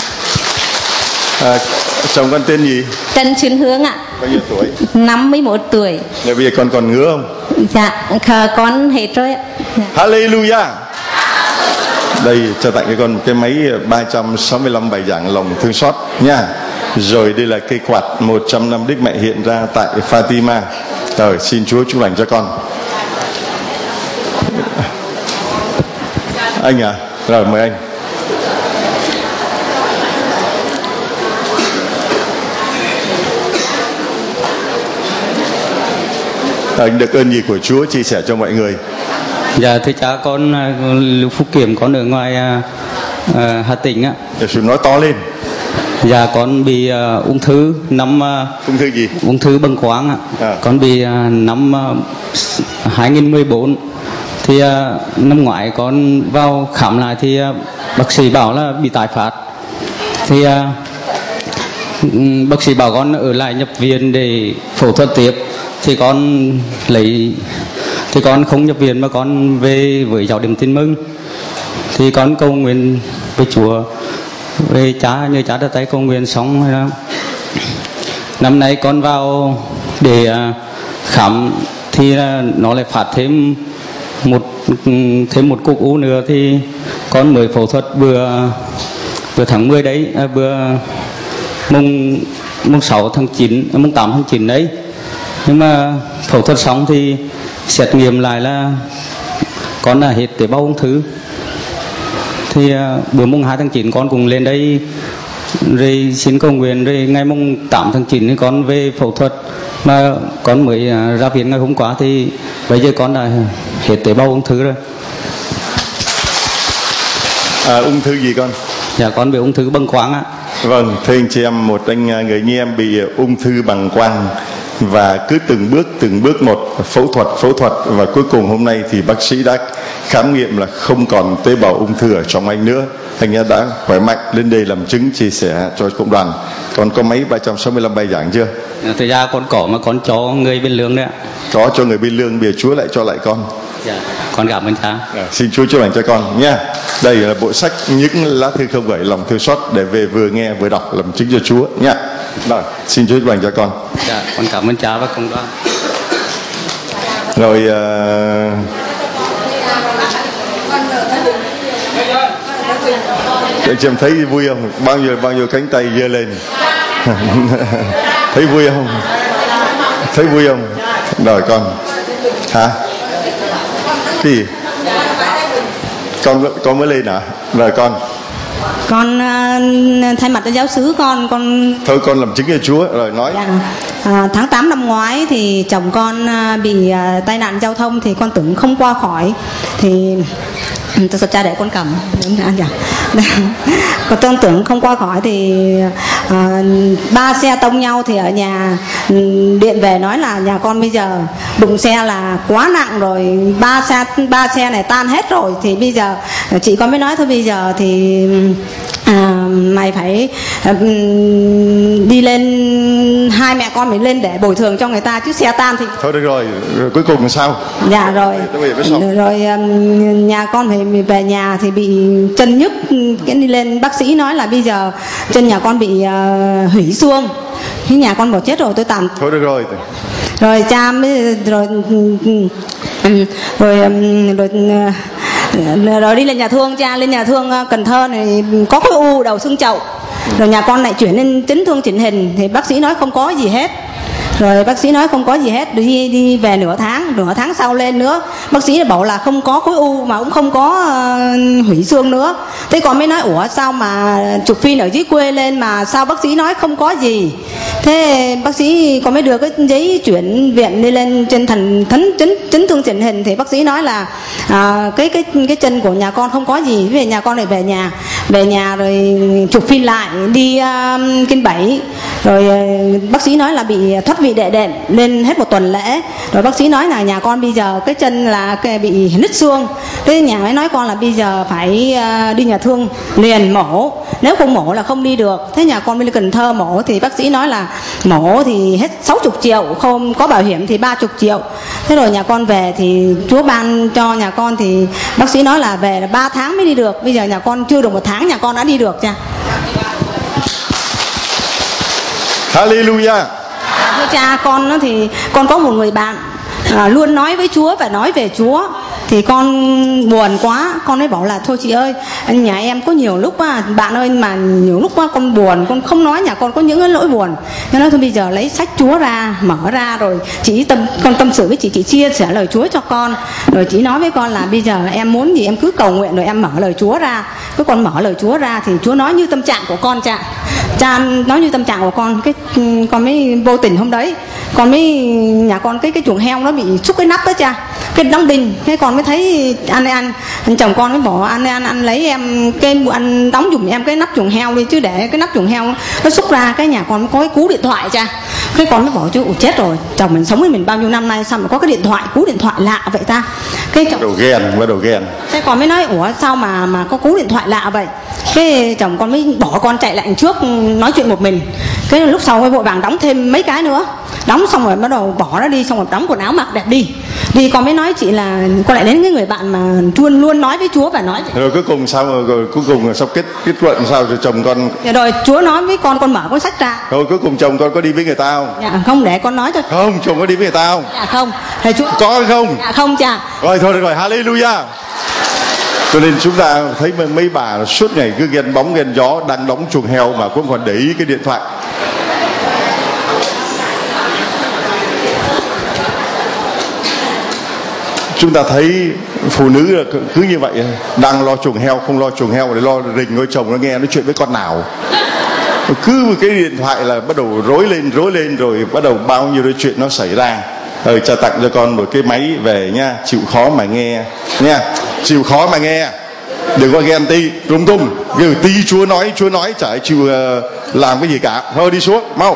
S1: À, chồng con tên gì?
S7: Trần Xuân Hương ạ.
S1: Bao nhiêu tuổi?
S7: năm mươi mốt tuổi.
S1: Bây giờ con còn ngứa không?
S7: Dạ, con hết rồi ạ. Dạ.
S1: Hallelujah. Đây cho tặng cho con một cái máy ba trăm sáu mươi lăm bài giảng lòng thương xót nha. Rồi đây là cây quạt một trăm năm Đức Mẹ hiện ra tại Fatima. Rồi xin Chúa chúc lành cho con. Anh à? Rồi mời anh. Anh được ơn gì của Chúa chia sẻ cho mọi người?
S8: Dạ thưa cha, con Lưu Phúc Kiểm, con ở ngoài uh, Hà Tĩnh á.
S1: Để sự nói to lên.
S8: Dạ con bị uh, ung thư năm uh,
S1: ung thư gì?
S8: Ung thư bàng quang ạ. À. Con bị uh, năm uh, hai nghìn mười bốn. Thì uh, năm ngoái con vào khám lại thì uh, bác sĩ bảo là bị tái phát. Thì uh, bác sĩ bảo con ở lại nhập viện để phẫu thuật tiếp. Thì con lấy thì con không nhập viện mà con về với giáo điểm Tin Mừng. Thì con cầu nguyện với Chúa, với cha, như cha đã tay cầu nguyện xong rồi đó. Năm nay con vào để khám thì nó lại phát thêm một thêm một cục u nữa. Thì con mới phẫu thuật vừa vừa tháng mười đấy, à, vừa mùng mùng sáu tháng chín, mùng tám tháng chín đấy. Nhưng mà phẫu thuật xong thì xét nghiệm lại là con đã hết tế bào ung thư. Thì uh, bữa mùng hai tháng chín con cũng lên đây rồi xin cầu nguyện, rồi ngày mùng tám tháng chín thì con về phẫu thuật, mà con mới uh, ra viện ngày hôm qua thì bây giờ con đã hết tế bào ung thư rồi.
S1: À, ung thư gì con?
S8: Dạ con bị ung thư bàng quang ạ.
S1: Vâng, thưa anh chị em, một anh người anh em bị ung thư bàng quang và cứ từng bước từng bước một phẫu thuật phẫu thuật và cuối cùng hôm nay thì bác sĩ đã khám nghiệm là không còn tế bào ung thư ở trong anh nữa. Anh ấy đã khỏe mạnh, lên đây làm chứng chia sẻ cho cộng đoàn. Còn có mấy ba trăm sáu mươi lăm bài giảng chưa?
S8: Thực ra con có mà con cho người bên lương đấy ạ.
S1: Có cho người bên lương, bây giờ Chúa lại cho lại con.
S8: Dạ, con cảm ơn cha.
S1: À, xin Chúa chúc lành cho con nha. Đây là bộ sách Những Lá Thư Không Gửi Lòng Thương Xót để về vừa nghe vừa đọc làm chứng cho Chúa nha. Rồi, xin Chúa chúc lành cho con.
S8: Dạ, con cảm ơn cha và công đoàn.
S1: Rồi uh... anh chị em thấy vui không? Bao nhiêu bao nhiêu cánh tay giơ lên. Thấy vui không? Thấy vui không? Rồi con. Hả? Cái gì? Con con mới lên hả? Rồi con.
S3: Con uh, thay mặt cho giáo xứ con con
S1: thôi con làm chứng cho Chúa rồi nói.
S3: Dạ. À, tháng tám năm ngoái thì chồng con uh, bị uh, tai nạn giao thông thì con tưởng không qua khỏi, thì
S7: Tôi sắp cha để con cầm. Còn tôi tưởng không qua khỏi thì à, ba xe tông nhau thì ở nhà điện về nói là nhà con bây giờ đụng xe là quá nặng rồi, ba xe ba xe này tan hết rồi, thì bây giờ chị con mới nói thôi bây giờ thì à, mày phải à, đi lên, hai mẹ con mình lên để bồi thường cho người ta chứ xe tan thì
S1: thôi được rồi, rồi cuối cùng là sao?
S7: Dạ rồi rồi, rồi um, nhà con phải về nhà thì bị chân nhức, cái đi lên bác sĩ nói là bây giờ chân nhà con bị uh, hủy xương, cái nhà con bỏ chết rồi tôi tạm
S1: thôi được rồi
S7: rồi cha mới rồi um, rồi um, rồi uh, rồi đi lên nhà thương, cha lên nhà thương uh, Cần Thơ này có khối u đầu xương chậu, rồi nhà con lại chuyển lên chấn thương chỉnh hình thì bác sĩ nói không có gì hết. Rồi bác sĩ nói không có gì hết, đi đi về nửa tháng, nửa tháng sau lên nữa, bác sĩ bảo là không có khối u mà cũng không có uh, hủy xương nữa. Thế còn mới nói ủa sao mà chụp phim ở dưới quê lên mà sao bác sĩ nói không có gì. Thế bác sĩ có mới đưa cái giấy chuyển viện đi lên trên thần thấn chấn chấn thương chỉnh hình thì bác sĩ nói là à, cái cái cái chân của nhà con không có gì, về nhà con lại về nhà về nhà rồi chụp phim lại đi uh, kinh bảy, rồi uh, bác sĩ nói là bị thoát vị đệm đệm lên hết một tuần lễ, rồi bác sĩ nói là nhà con bây giờ cái chân là cái bị nứt xương. Thế nhà mới nói con là bây giờ phải uh, đi nhà thương liền mổ, nếu không mổ là không đi được. Thế nhà con bên Cần Thơ mổ thì bác sĩ nói là mổ thì hết sáu mươi triệu, không có bảo hiểm thì ba mươi triệu. Thế rồi nhà con về thì Chúa ban cho nhà con thì bác sĩ nói là về là ba tháng mới đi được, bây giờ nhà con chưa được một tháng nhà con đã đi được cha.
S1: Hallelujah.
S7: Thưa cha, con thì con có một người bạn à, luôn nói với Chúa và nói về Chúa, thì con buồn quá, con mới bảo là thôi chị ơi, nhà em có nhiều lúc á, bạn ơi mà nhiều lúc á, con buồn, con không nói nhà con có những cái nỗi buồn. Cho nên thôi bây giờ lấy sách Chúa ra, mở ra rồi chị tâm con tâm sự với chị, chị chia sẻ lời Chúa cho con. Rồi chị nói với con là bây giờ em muốn gì em cứ cầu nguyện, rồi em mở lời Chúa ra. Cứ con mở lời Chúa ra thì Chúa nói như tâm trạng của con cha. Cha nói như tâm trạng của con, cái con mới vô tình hôm đấy, con mới nhà con cái cái chuồng heo nó bị xúc cái nắp đó cha, cái đóng đinh, thế con mới thấy anh anh, anh chồng con mới bỏ anh anh anh lấy em cái anh đóng giùm em cái nắp chuồng heo đi, chứ để cái nắp chuồng heo nó xúc ra, cái nhà con mới có cái cú điện thoại cha. Cái con mới bảo chứ ủa chết rồi, chồng mình sống với mình bao nhiêu năm nay sao mà có cái điện thoại, cú điện thoại lạ vậy ta. Cái chồng
S1: bắt đầu ghen, bắt đầu ghen.
S7: Thế con mới nói ủa sao mà mà có cú điện thoại lạ vậy. Cái chồng con mới bỏ con chạy lại trước nói chuyện một mình. Cái lúc sau mới vội vàng đóng thêm mấy cái nữa, đóng xong rồi bắt đầu bỏ nó đi, xong rồi đóng quần áo mặc đẹp đi đi. Con mới nói chị là con lại đến cái người bạn mà luôn luôn nói với Chúa và nói
S1: rồi cuối cùng sao, rồi, rồi cuối cùng sao kết kết luận sao rồi chồng con
S7: rồi Chúa nói với con con mở cuốn sách ra.
S1: Rồi cuối cùng chồng con có đi với người ta không?
S7: Dạ không, để con nói cho.
S1: Không, chồng có đi với người ta không?
S7: Dạ không. Thầy Chúa
S1: có không?
S7: Dạ không cha.
S1: Rồi thôi được rồi, hallelujah. Cho nên chúng ta thấy mấy bà suốt ngày cứ ghen bóng ghen gió, đang đóng chuồng heo mà cũng còn để ý cái điện thoại. Chúng ta thấy phụ nữ cứ như vậy, đang lo chuồng heo, không lo chuồng heo để lo rình ngôi chồng nó nghe nói chuyện với con nào. Cứ một cái điện thoại là bắt đầu rối lên rối lên rồi bắt đầu bao nhiêu cái chuyện nó xảy ra. Ờ, cha tặng cho con một cái máy về nha, chịu khó mà nghe nha, chịu khó mà nghe, đừng có ghen ti rung tung, cứ tí Chúa nói Chúa nói chả chịu uh, làm cái gì cả. Thôi đi xuống mau.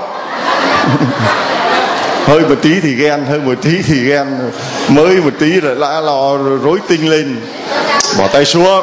S1: Hơi một tí thì ghen, hơi một tí thì ghen, mới một tí rồi đã lo rối tinh lên, bỏ tay xuống.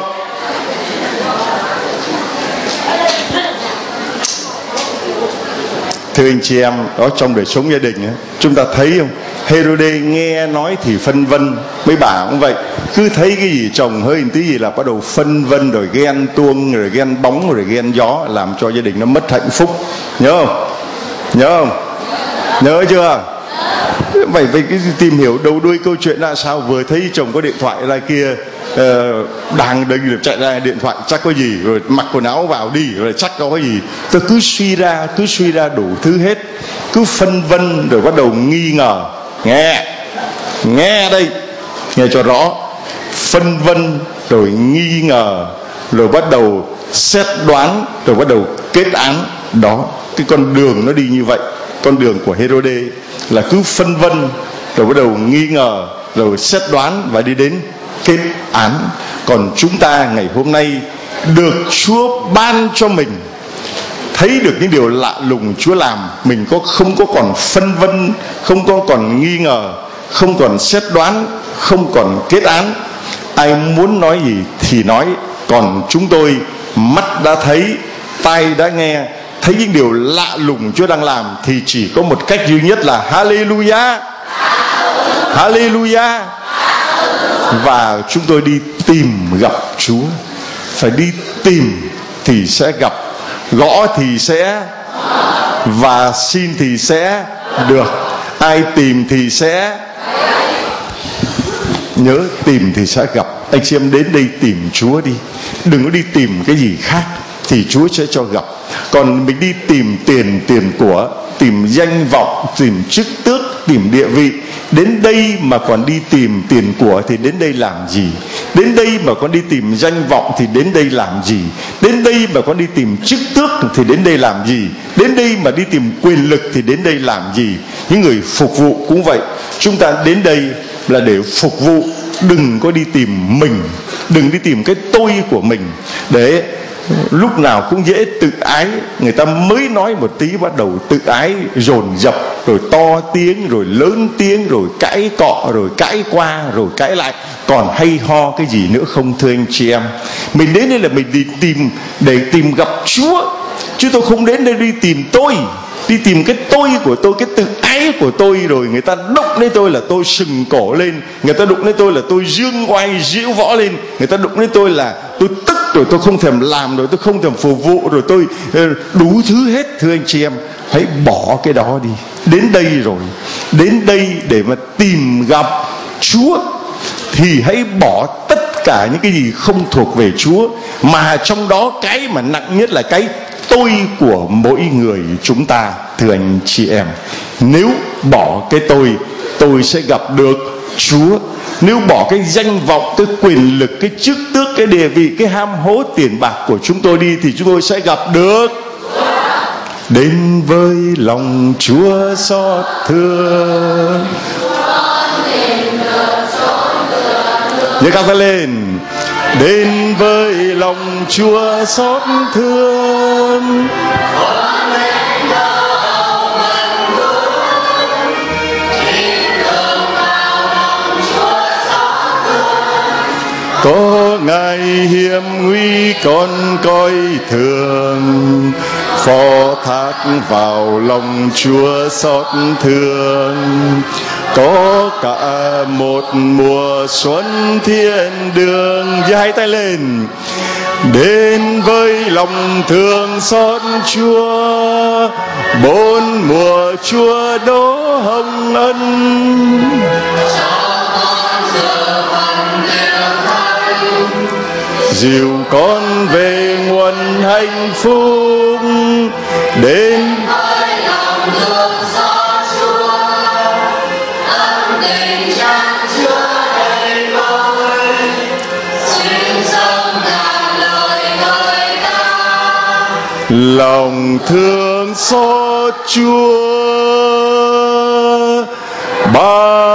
S1: Thưa anh chị em, đó trong đời sống gia đình chúng ta thấy không, Herode nghe nói thì phân vân, mấy bà cũng vậy, cứ thấy cái gì chồng hơi một tí gì là bắt đầu phân vân, rồi ghen tuông, rồi ghen bóng, rồi ghen gió, làm cho gia đình nó mất hạnh phúc. Nhớ không? Nhớ không? Nhớ chưa? Vậy phải cái tìm hiểu đầu đuôi câu chuyện là sao. Vừa thấy chồng có điện thoại ra kia, uh, đang định chạy ra điện thoại chắc có gì, rồi mặc quần áo vào đi rồi chắc có cái gì. Tôi cứ suy ra, cứ suy ra đủ thứ hết, cứ phân vân rồi bắt đầu nghi ngờ. Nghe, nghe đây, nghe cho rõ. Phân vân rồi nghi ngờ, rồi bắt đầu xét đoán, rồi bắt đầu kết án. Đó, cái con đường nó đi như vậy. Con đường của Herode là cứ phân vân, rồi bắt đầu nghi ngờ, rồi xét đoán và đi đến kết án. Còn chúng ta ngày hôm nay được Chúa ban cho mình, thấy được những điều lạ lùng Chúa làm, mình có không có còn phân vân, không có còn nghi ngờ, không còn xét đoán, không còn kết án. Ai muốn nói gì thì nói. Còn chúng tôi, mắt đã thấy, tai đã nghe, thấy những điều lạ lùng Chúa đang làm, thì chỉ có một cách duy nhất là Hallelujah, Hallelujah. Và chúng tôi đi tìm gặp Chúa. Phải đi tìm thì sẽ gặp, gõ thì sẽ, và xin thì sẽ được. Ai tìm thì sẽ, nhớ tìm thì sẽ gặp. Anh chị em đến đây tìm Chúa đi, đừng có đi tìm cái gì khác, thì Chúa sẽ cho gặp. Còn mình đi tìm tiền, tiền của, tìm danh vọng, tìm chức tước, tìm địa vị, đến đây mà còn đi tìm tiền của thì đến đây làm gì? Đến đây mà còn đi tìm danh vọng thì đến đây làm gì? Đến đây mà còn đi tìm chức tước thì đến đây làm gì? Đến đây mà đi tìm quyền lực thì đến đây làm gì? Những người phục vụ cũng vậy. Chúng ta đến đây là để phục vụ, đừng có đi tìm mình, đừng đi tìm cái tôi của mình, để lúc nào cũng dễ tự ái. Người ta mới nói một tí bắt đầu tự ái dồn dập, rồi to tiếng, rồi lớn tiếng, rồi cãi cọ, rồi cãi qua, rồi cãi lại, còn hay ho cái gì nữa không, thưa anh chị em? Mình đến đây là mình đi tìm để tìm gặp Chúa, chứ tôi không đến đây đi tìm tôi, đi tìm cái tôi của tôi, cái tự ái của tôi. Rồi người ta đụng đến tôi là tôi sừng cổ lên, người ta đụng đến tôi là tôi dương oai diễu võ lên, người ta đụng đến tôi là tôi tức, rồi tôi không thèm làm, rồi tôi không thèm phục vụ, rồi tôi đủ thứ hết. Thưa anh chị em, hãy bỏ cái đó đi. Đến đây rồi, đến đây để mà tìm gặp Chúa, thì hãy bỏ tất cả những cái gì không thuộc về Chúa. Mà trong đó cái mà nặng nhất là cái tôi của mỗi người chúng ta. Thưa anh chị em, nếu bỏ cái tôi, tôi sẽ gặp được Chúa. Nếu bỏ cái danh vọng, cái quyền lực, cái chức tước, cái địa vị, cái ham hố tiền bạc của chúng tôi đi, thì chúng tôi sẽ gặp được. Đến với lòng Chúa xót thương. Nhớ các ta lên. Đến với lòng Chúa xót thương. Có ngày hiểm nguy con coi thường, phó thác vào lòng Chúa xót thương. Có cả một mùa xuân thiên đường. Giơ hai tay lên. Đến với lòng thương xót Chúa, bốn mùa Chúa đổ hồng ân. Dìu con về nguồn hạnh phúc. Đến với lòng thương xót Chúa, ân tình chan chứa đầy vơi, xin dâng ngàn lời ngợi ca. Lòng thương xót Chúa ba